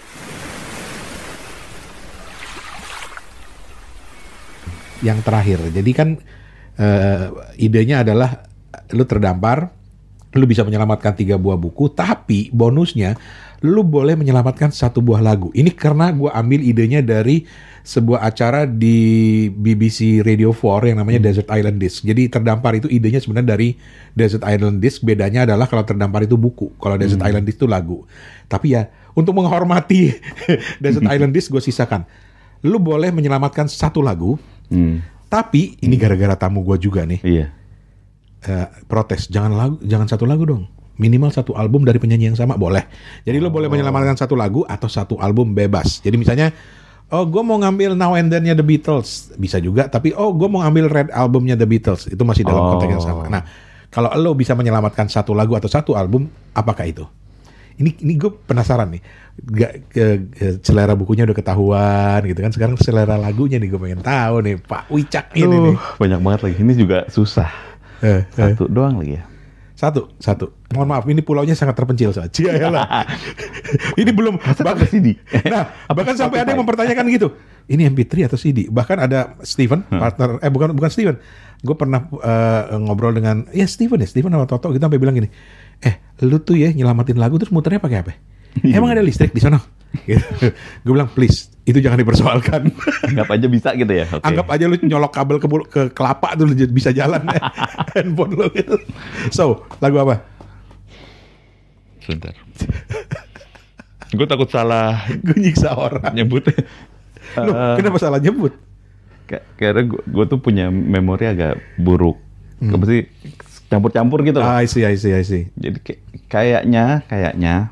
Yang terakhir, jadi kan uh, idenya adalah lu terdampar, lu bisa menyelamatkan tiga buah buku, tapi bonusnya lu boleh menyelamatkan satu buah lagu. Ini karena gue ambil idenya dari sebuah acara di B B C Radio four yang namanya hmm. Desert Island Disc. Jadi terdampar itu idenya sebenarnya dari Desert Island Disc. Bedanya adalah kalau terdampar itu buku, kalau Desert hmm. Island Disc itu lagu. Tapi ya untuk menghormati Desert Island Disc gue sisakan. Lu boleh menyelamatkan satu lagu. Hmm. Tapi ini gara-gara tamu gue juga nih.
Iya.
Uh, protes, jangan lagu, jangan satu lagu dong. Minimal satu album dari penyanyi yang sama boleh. Jadi oh. lo boleh menyelamatkan satu lagu atau satu album bebas. Jadi misalnya oh gue mau ngambil Now and Then-nya The Beatles, bisa juga. Tapi oh gue mau ngambil Red Album-nya The Beatles, itu masih dalam
Oh.
konteks yang sama. Nah, kalau lo bisa menyelamatkan satu lagu atau satu album, apakah itu? Ini ini gue penasaran nih. Gak, ke, ke, selera bukunya udah ketahuan gitu kan. Sekarang selera lagunya nih gue pengen tahu nih Pak Wicak ini
Aduh,
nih.
banyak banget lagi. Ini juga susah.
Eh, eh.
Satu doang lagi ya.
Satu, satu. Mohon maaf, ini pulaunya sangat terpencil saja. Cialah. Ini belum. Bahkan
C D.
Nah, bahkan sampai ada yang mempertanyakan gitu. Ini M P tiga atau C D? Bahkan ada Steven, hmm. partner. Eh bukan bukan Steven. Gue pernah uh, ngobrol dengan ya Steven ya, Steven sama Toto. Kita sampai bilang gini. Eh, lu tuh ya nyelamatin lagu terus muternya pakai apa? Emang ada listrik di sana? Gitu. Gue bilang please, itu jangan dipersoalkan.
Anggap aja bisa gitu ya. Okay.
Anggap aja lu nyolok kabel ke, ke kelapa tuh bisa jalan handphone lu gitu. So, lagu apa?
Sebentar. Gue takut salah.
Gue nyiksa orang.
Nyebut.
Loh, uh, kenapa salah nyebut?
Karena gue tuh punya memori agak buruk. Hmm. Gue mesti campur-campur gitu loh.
Ah, I see, I see, I see.
Jadi kayak, kayaknya, kayaknya,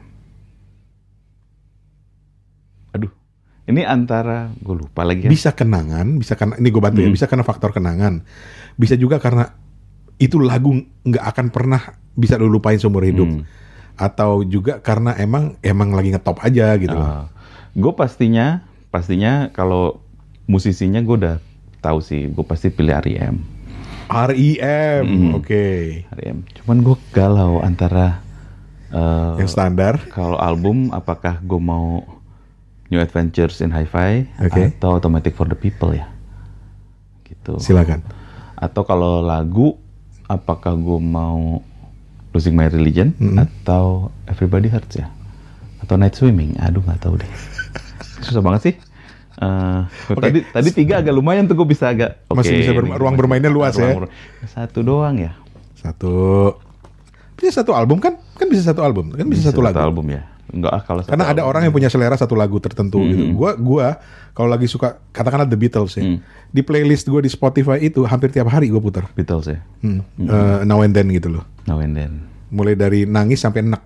aduh, ini antara gue lupa lagi. Ya.
Bisa kenangan, bisa karena ini gue bantu hmm. ya. Bisa karena faktor kenangan. Bisa juga karena itu lagu nggak akan pernah bisa lu lupain seumur hidup. Hmm. Atau juga karena emang emang lagi ngetop aja gitu. Uh,
gue pastinya, pastinya kalau musisinya gue udah tahu sih. Gue pasti pilih R E M.
R E M, hmm. oke. Okay.
R E M. Cuman gue galau antara uh,
yang standar.
Kalau album, apakah gue mau New Adventures in Hi-Fi
okay.
atau Automatic for the People ya? Gitu.
Silakan.
Atau kalau lagu, apakah gue mau Losing My Religion mm-hmm. atau Everybody Hurts ya? Atau Night Swimming? Aduh nggak tahu deh. Susah banget sih. Uh, okay. Tadi tadi tiga agak lumayan tuh gue bisa agak
okay, masih bisa ber- ruang masih bermainnya luas ya.
Ruang, satu doang ya.
Satu. Bisa satu album kan? Kan bisa satu album. Kan bisa, bisa satu, satu lagu.
album ya. Enggak ah kalau
karena ada orang yang punya selera satu lagu tertentu mm-hmm. gitu. Gua gua kalau lagi suka katakanlah The Beatles ya. Mm. Di playlist gue di Spotify itu hampir tiap hari gue putar.
Beatles ya.
Hmm. Mm-hmm. Uh, Now and Then gitu loh.
Now and Then.
Mulai dari nangis sampai enak.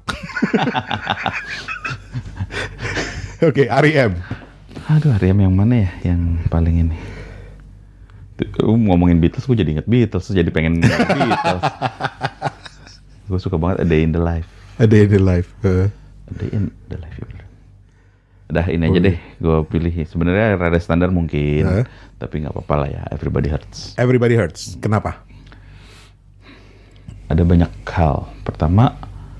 Oke, okay, R E M.
Aduh, R E M yang mana ya yang paling ini? Tuh, ngomongin Beatles, gue jadi inget Beatles, jadi pengen Beatles. Gue suka banget A Day in the Life.
A Day in the Life. Uh.
A Day in the Life. Udah ini oh, aja deh, gue pilih. Sebenarnya rada standar mungkin, uh. tapi nggak apa-apa lah ya. Everybody Hurts.
Everybody Hurts. Kenapa?
Ada banyak hal. Pertama,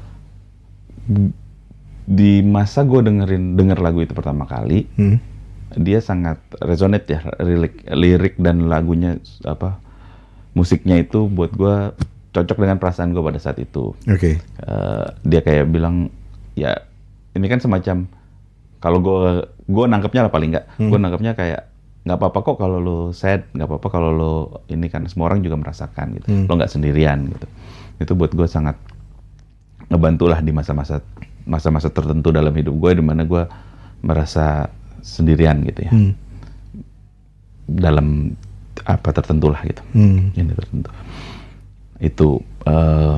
di masa gue dengerin denger lagu itu pertama kali. Hmm. Dia sangat resonate ya, lirik, lirik dan lagunya apa musiknya itu buat gue cocok dengan perasaan gue pada saat itu.
Oke. Okay.
Uh, dia kayak bilang ya ini kan semacam kalau gue gue nangkepnya lah paling nggak, hmm. gue nangkepnya kayak nggak apa-apa kok kalau lo sad, nggak apa-apa kalau lo ini kan semua orang juga merasakan gitu, hmm. lo nggak sendirian gitu. Itu buat gue sangat ngebantu lah di masa-masa masa-masa tertentu dalam hidup gue di mana gue merasa sendirian gitu ya, hmm. dalam apa tertentu lah gitu, hmm. ini tertentu itu. Uh,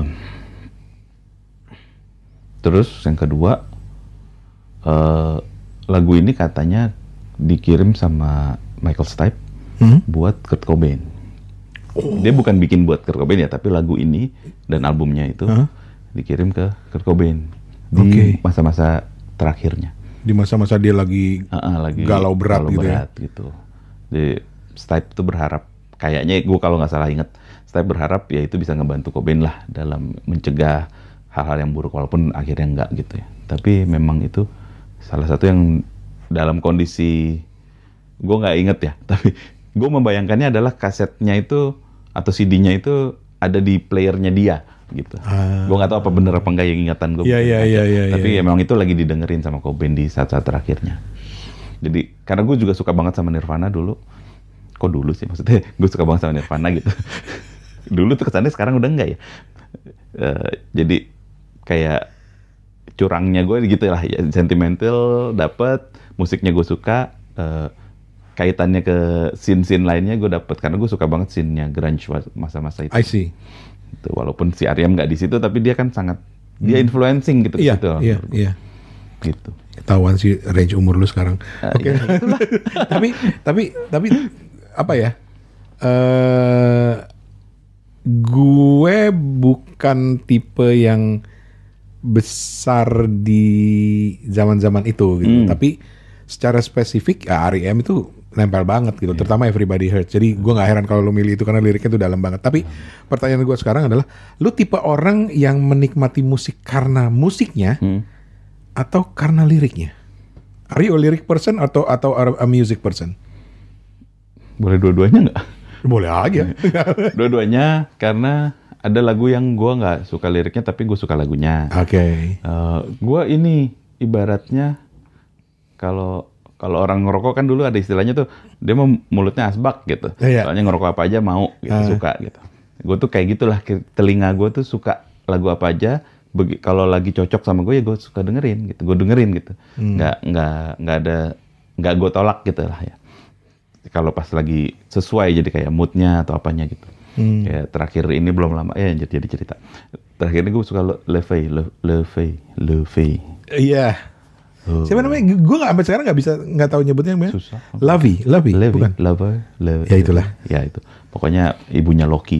terus yang kedua, uh, lagu ini katanya dikirim sama Michael Stipe hmm? buat Kurt Cobain. Oh. Dia bukan bikin buat Kurt Cobain ya, tapi lagu ini dan albumnya itu huh? dikirim ke Kurt Cobain di okay. masa-masa terakhirnya.
Di masa-masa dia lagi, uh-uh, lagi galau berat, galau gitu, berat ya?
gitu. Di Stipe itu berharap, kayaknya gue kalau nggak salah inget, Stipe berharap ya itu bisa ngebantu Cobain lah dalam mencegah hal-hal yang buruk, walaupun akhirnya enggak gitu ya. Tapi memang itu salah satu yang dalam kondisi, gue nggak inget ya, tapi gue membayangkannya adalah kasetnya itu atau C D-nya itu ada di playernya dia. Gitu. Ah. Gue nggak tahu apa bener apa enggak yang ingatan gue.
Iya iya iya iya.
Tapi ya, memang itu lagi didengerin sama Cobain di saat-saat terakhirnya. Jadi karena gue juga suka banget sama Nirvana dulu. Kok dulu sih maksudnya? Gue suka banget sama Nirvana gitu. Dulu tuh kesannya, sekarang udah enggak ya. Uh, jadi kayak curangnya gue gitu lah. Ya, sentimental dapet, musiknya gue suka. Uh, kaitannya ke scene-scene lainnya gue dapet karena gue suka banget scene-nya grunge masa-masa itu.
I see.
Walaupun si R E M nggak di situ, tapi dia kan sangat dia influencing gitu.
Iya,
gitu,
iya, iya.
gitu.
Ketahuan sih range umur lu sekarang.
Uh,
Oke. Okay.
Ya,
tapi tapi tapi apa ya? Uh, gue bukan tipe yang besar di zaman-zaman itu gitu. Hmm. Tapi secara spesifik ya R E M itu nempel banget gitu, yeah. Terutama Everybody Hurts. Jadi gue nggak heran kalau lu milih itu karena liriknya itu dalam banget. Tapi hmm. pertanyaan gue sekarang adalah, lu tipe orang yang menikmati musik karena musiknya hmm. atau karena liriknya? Are you a lyric person atau atau a music person?
Boleh dua-duanya nggak?
Boleh aja.
Dua-duanya, karena ada lagu yang gue nggak suka liriknya tapi gue suka lagunya.
Oke. Okay.
Uh, gue ini ibaratnya kalau kalau orang ngerokok kan dulu ada istilahnya tuh, dia mau mulutnya asbak gitu. Yeah. Soalnya ngerokok apa aja mau gitu, uh. suka gitu. Gue tuh kayak gitulah, telinga gue tuh suka lagu apa aja. Begi, kalau lagi cocok sama gue ya gue suka dengerin gitu, gue dengerin gitu. Hmm. Nggak nggak nggak ada nggak gue tolak gitu lah ya. Kalau pas lagi sesuai jadi kayak moodnya atau apanya gitu. Hmm. Kayak terakhir ini belum lama ya jadi, jadi cerita. Terakhir ini gue suka Le Fay, Le Le Fay, Le Fay.
Iya. Oh. Siapa namanya? Gue nggak sampai sekarang nggak bisa nggak tahu nyebutnya namanya.
Susah.
Lavi, Lavi,
Levi,
bukan?
Lover, Le,
ya itulah.
Ya itu. Pokoknya ibunya Loki.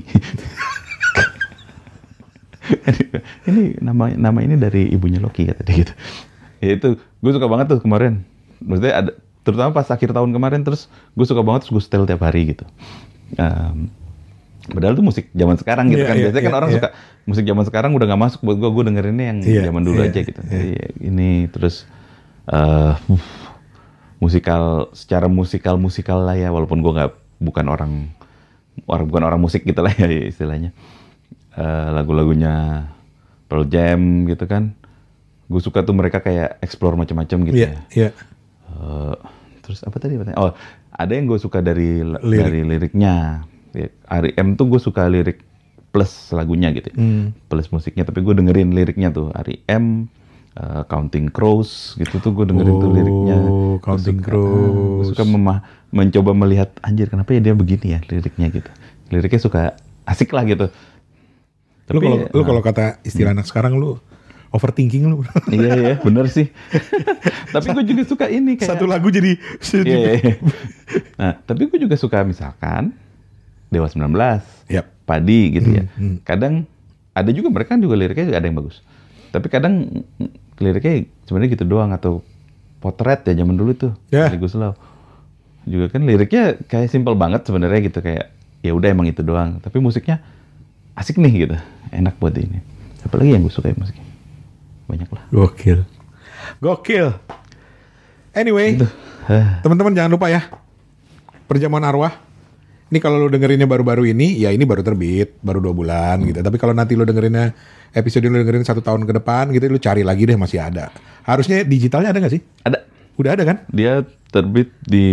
Ini nama nama ini dari ibunya Loki kata dia gitu. Ya itu gue suka banget tuh kemarin. Maksudnya ada, terutama pas akhir tahun kemarin, terus gue suka banget, terus gue setel tiap hari gitu. Um, padahal tuh musik zaman sekarang gitu yeah, kan. Biasanya yeah, kan yeah, orang yeah. suka musik zaman sekarang udah nggak masuk buat gue. Gue dengerinnya yang yeah, zaman dulu yeah, aja gitu. Yeah. Jadi, ini terus uh, musikal, secara musikal musikal lah ya. Walaupun gue nggak bukan orang orang bukan orang musik gitu lah ya istilahnya. Uh, lagu-lagunya Pearl Jam gitu kan, gue suka tuh mereka kayak explore macam-macam gitu yeah, ya. Yeah. Uh, terus apa tadi? Oh, ada yang gue suka dari Lirik. dari liriknya. R E M tuh gue suka lirik plus lagunya gitu, mm. plus musiknya. Tapi gue dengerin liriknya tuh R E M, uh, Counting Crows gitu tuh gue dengerin oh, tuh liriknya.
Counting
gua suka,
Crows.
Uh, gue suka memah- mencoba melihat anjir kenapa ya dia begini ya liriknya gitu. Liriknya suka asik lah gitu.
Tapi, lu kalau uh, lu kalau kata istilah hmm. anak sekarang lu overthinking lu.
Iya iya bener sih. Tapi gue juga suka ini kayak
satu lagu jadi.
Iya, iya. Nah tapi gue juga suka misalkan Dewa sembilan belas,
yep.
Padi gitu
hmm,
ya.
Hmm.
Kadang ada juga mereka juga liriknya ada yang bagus. Tapi kadang liriknya sebenarnya gitu doang, atau potret ya zaman dulu tuh.
Yeah.
Dari Gus Lau. Juga kan liriknya kayak simple banget sebenarnya gitu, kayak ya udah emang itu doang. Tapi musiknya asik nih gitu, enak buat ini. Apalagi yang gue suka ya musiknya, banyak lah.
Gokil, gokil. Anyway, gitu. Teman-teman jangan lupa ya, Perjamuan Arwah. Ini kalau lu dengerinnya baru-baru ini, ya ini baru terbit, baru dua bulan hmm. gitu. Tapi kalau nanti lu dengerinnya episode lu dengerin satu tahun ke depan gitu, lu cari lagi deh, masih ada. Harusnya digitalnya ada nggak sih?
Ada.
Udah ada kan?
Dia terbit di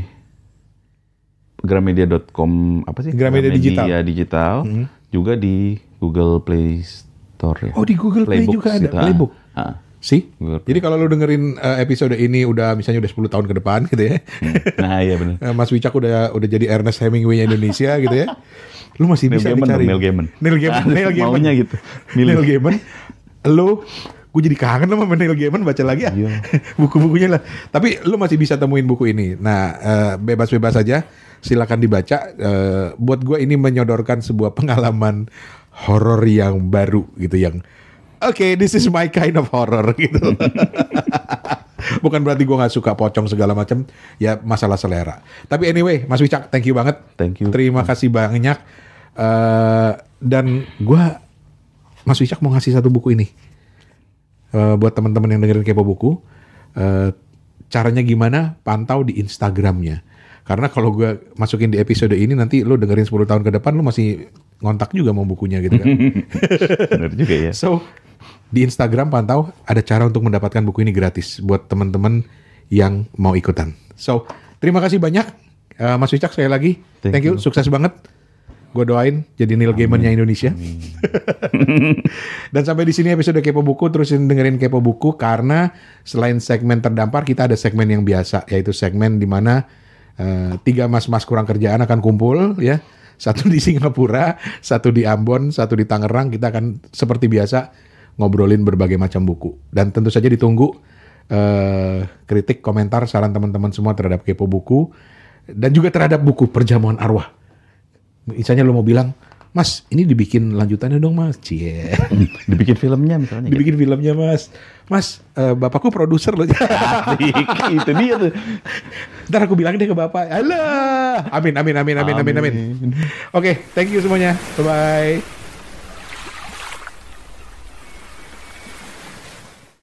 gramedia dot com apa sih?
Gramedia, Gramedia digital.
digital. Hmm. Juga di Google Play Store ya.
Oh di Google Play
Playbooks
juga ada,
gitu.
Playbook.
Ah.
Sih? Jadi kalau lu dengerin uh, episode ini udah misalnya udah sepuluh tahun ke depan gitu ya. Hmm.
Nah iya benar.
uh, Mas Wicak udah udah jadi Ernest Hemingway Indonesia gitu ya. Lu masih bisa
Neil
dicari.
Neil Gaiman.
Neil Gaiman. Neil Gaiman.
Maunya gitu.
Neil Gaiman. Lu, gue jadi kangen sama Neil Gaiman, baca lagi ah. Iya. Buku-bukunya lah. Tapi lu masih bisa temuin buku ini. Nah uh, bebas-bebas aja. Silakan dibaca. Uh, buat gue ini menyodorkan sebuah pengalaman horor yang baru gitu, yang oke, okay, this is my kind of horror gitu. Bukan berarti gue nggak suka pocong segala macam, ya masalah selera. Tapi anyway, Mas Wicak, thank you banget.
Thank you.
Terima kasih banyak. Uh, dan gue, Mas Wicak mau ngasih satu buku ini uh, buat teman-teman yang dengerin Kepo Buku. Uh, caranya gimana? Pantau di Instagramnya. Karena kalau gue masukin di episode ini, nanti lo dengerin sepuluh tahun ke depan, lo masih ngontak juga mau bukunya gitu kan.
Benar juga ya.
So, di Instagram pantau, ada cara untuk mendapatkan buku ini gratis buat teman-teman yang mau ikutan. So, terima kasih banyak uh, Mas Wicak sekali lagi. Thank, Thank you. you, sukses banget. Gue doain jadi Neil Gaiman-nya Indonesia. Dan sampai di sini episode Kepo Buku. Terusin dengerin Kepo Buku karena selain segmen terdampar, kita ada segmen yang biasa, yaitu segmen di mana uh, tiga mas-mas kurang kerjaan akan kumpul ya. Satu di Singapura, satu di Ambon, satu di Tangerang. Kita akan seperti biasa ngobrolin berbagai macam buku. Dan tentu saja ditunggu uh, kritik, komentar, saran teman-teman semua terhadap Kepo Buku dan juga terhadap buku Perjamuan Arwah. Misalnya lo mau bilang, Mas, ini dibikin lanjutannya dong, Mas. Cie.
Dibikin filmnya misalnya.
Dibikin gitu. filmnya, Mas. Mas, uh, bapakku produser loh.
Itu dia tuh.
Ntar aku bilang deh ke bapak. Alah. Amin, amin, amin, amin, amin, amin. Oke, okay, thank you semuanya. Bye-bye.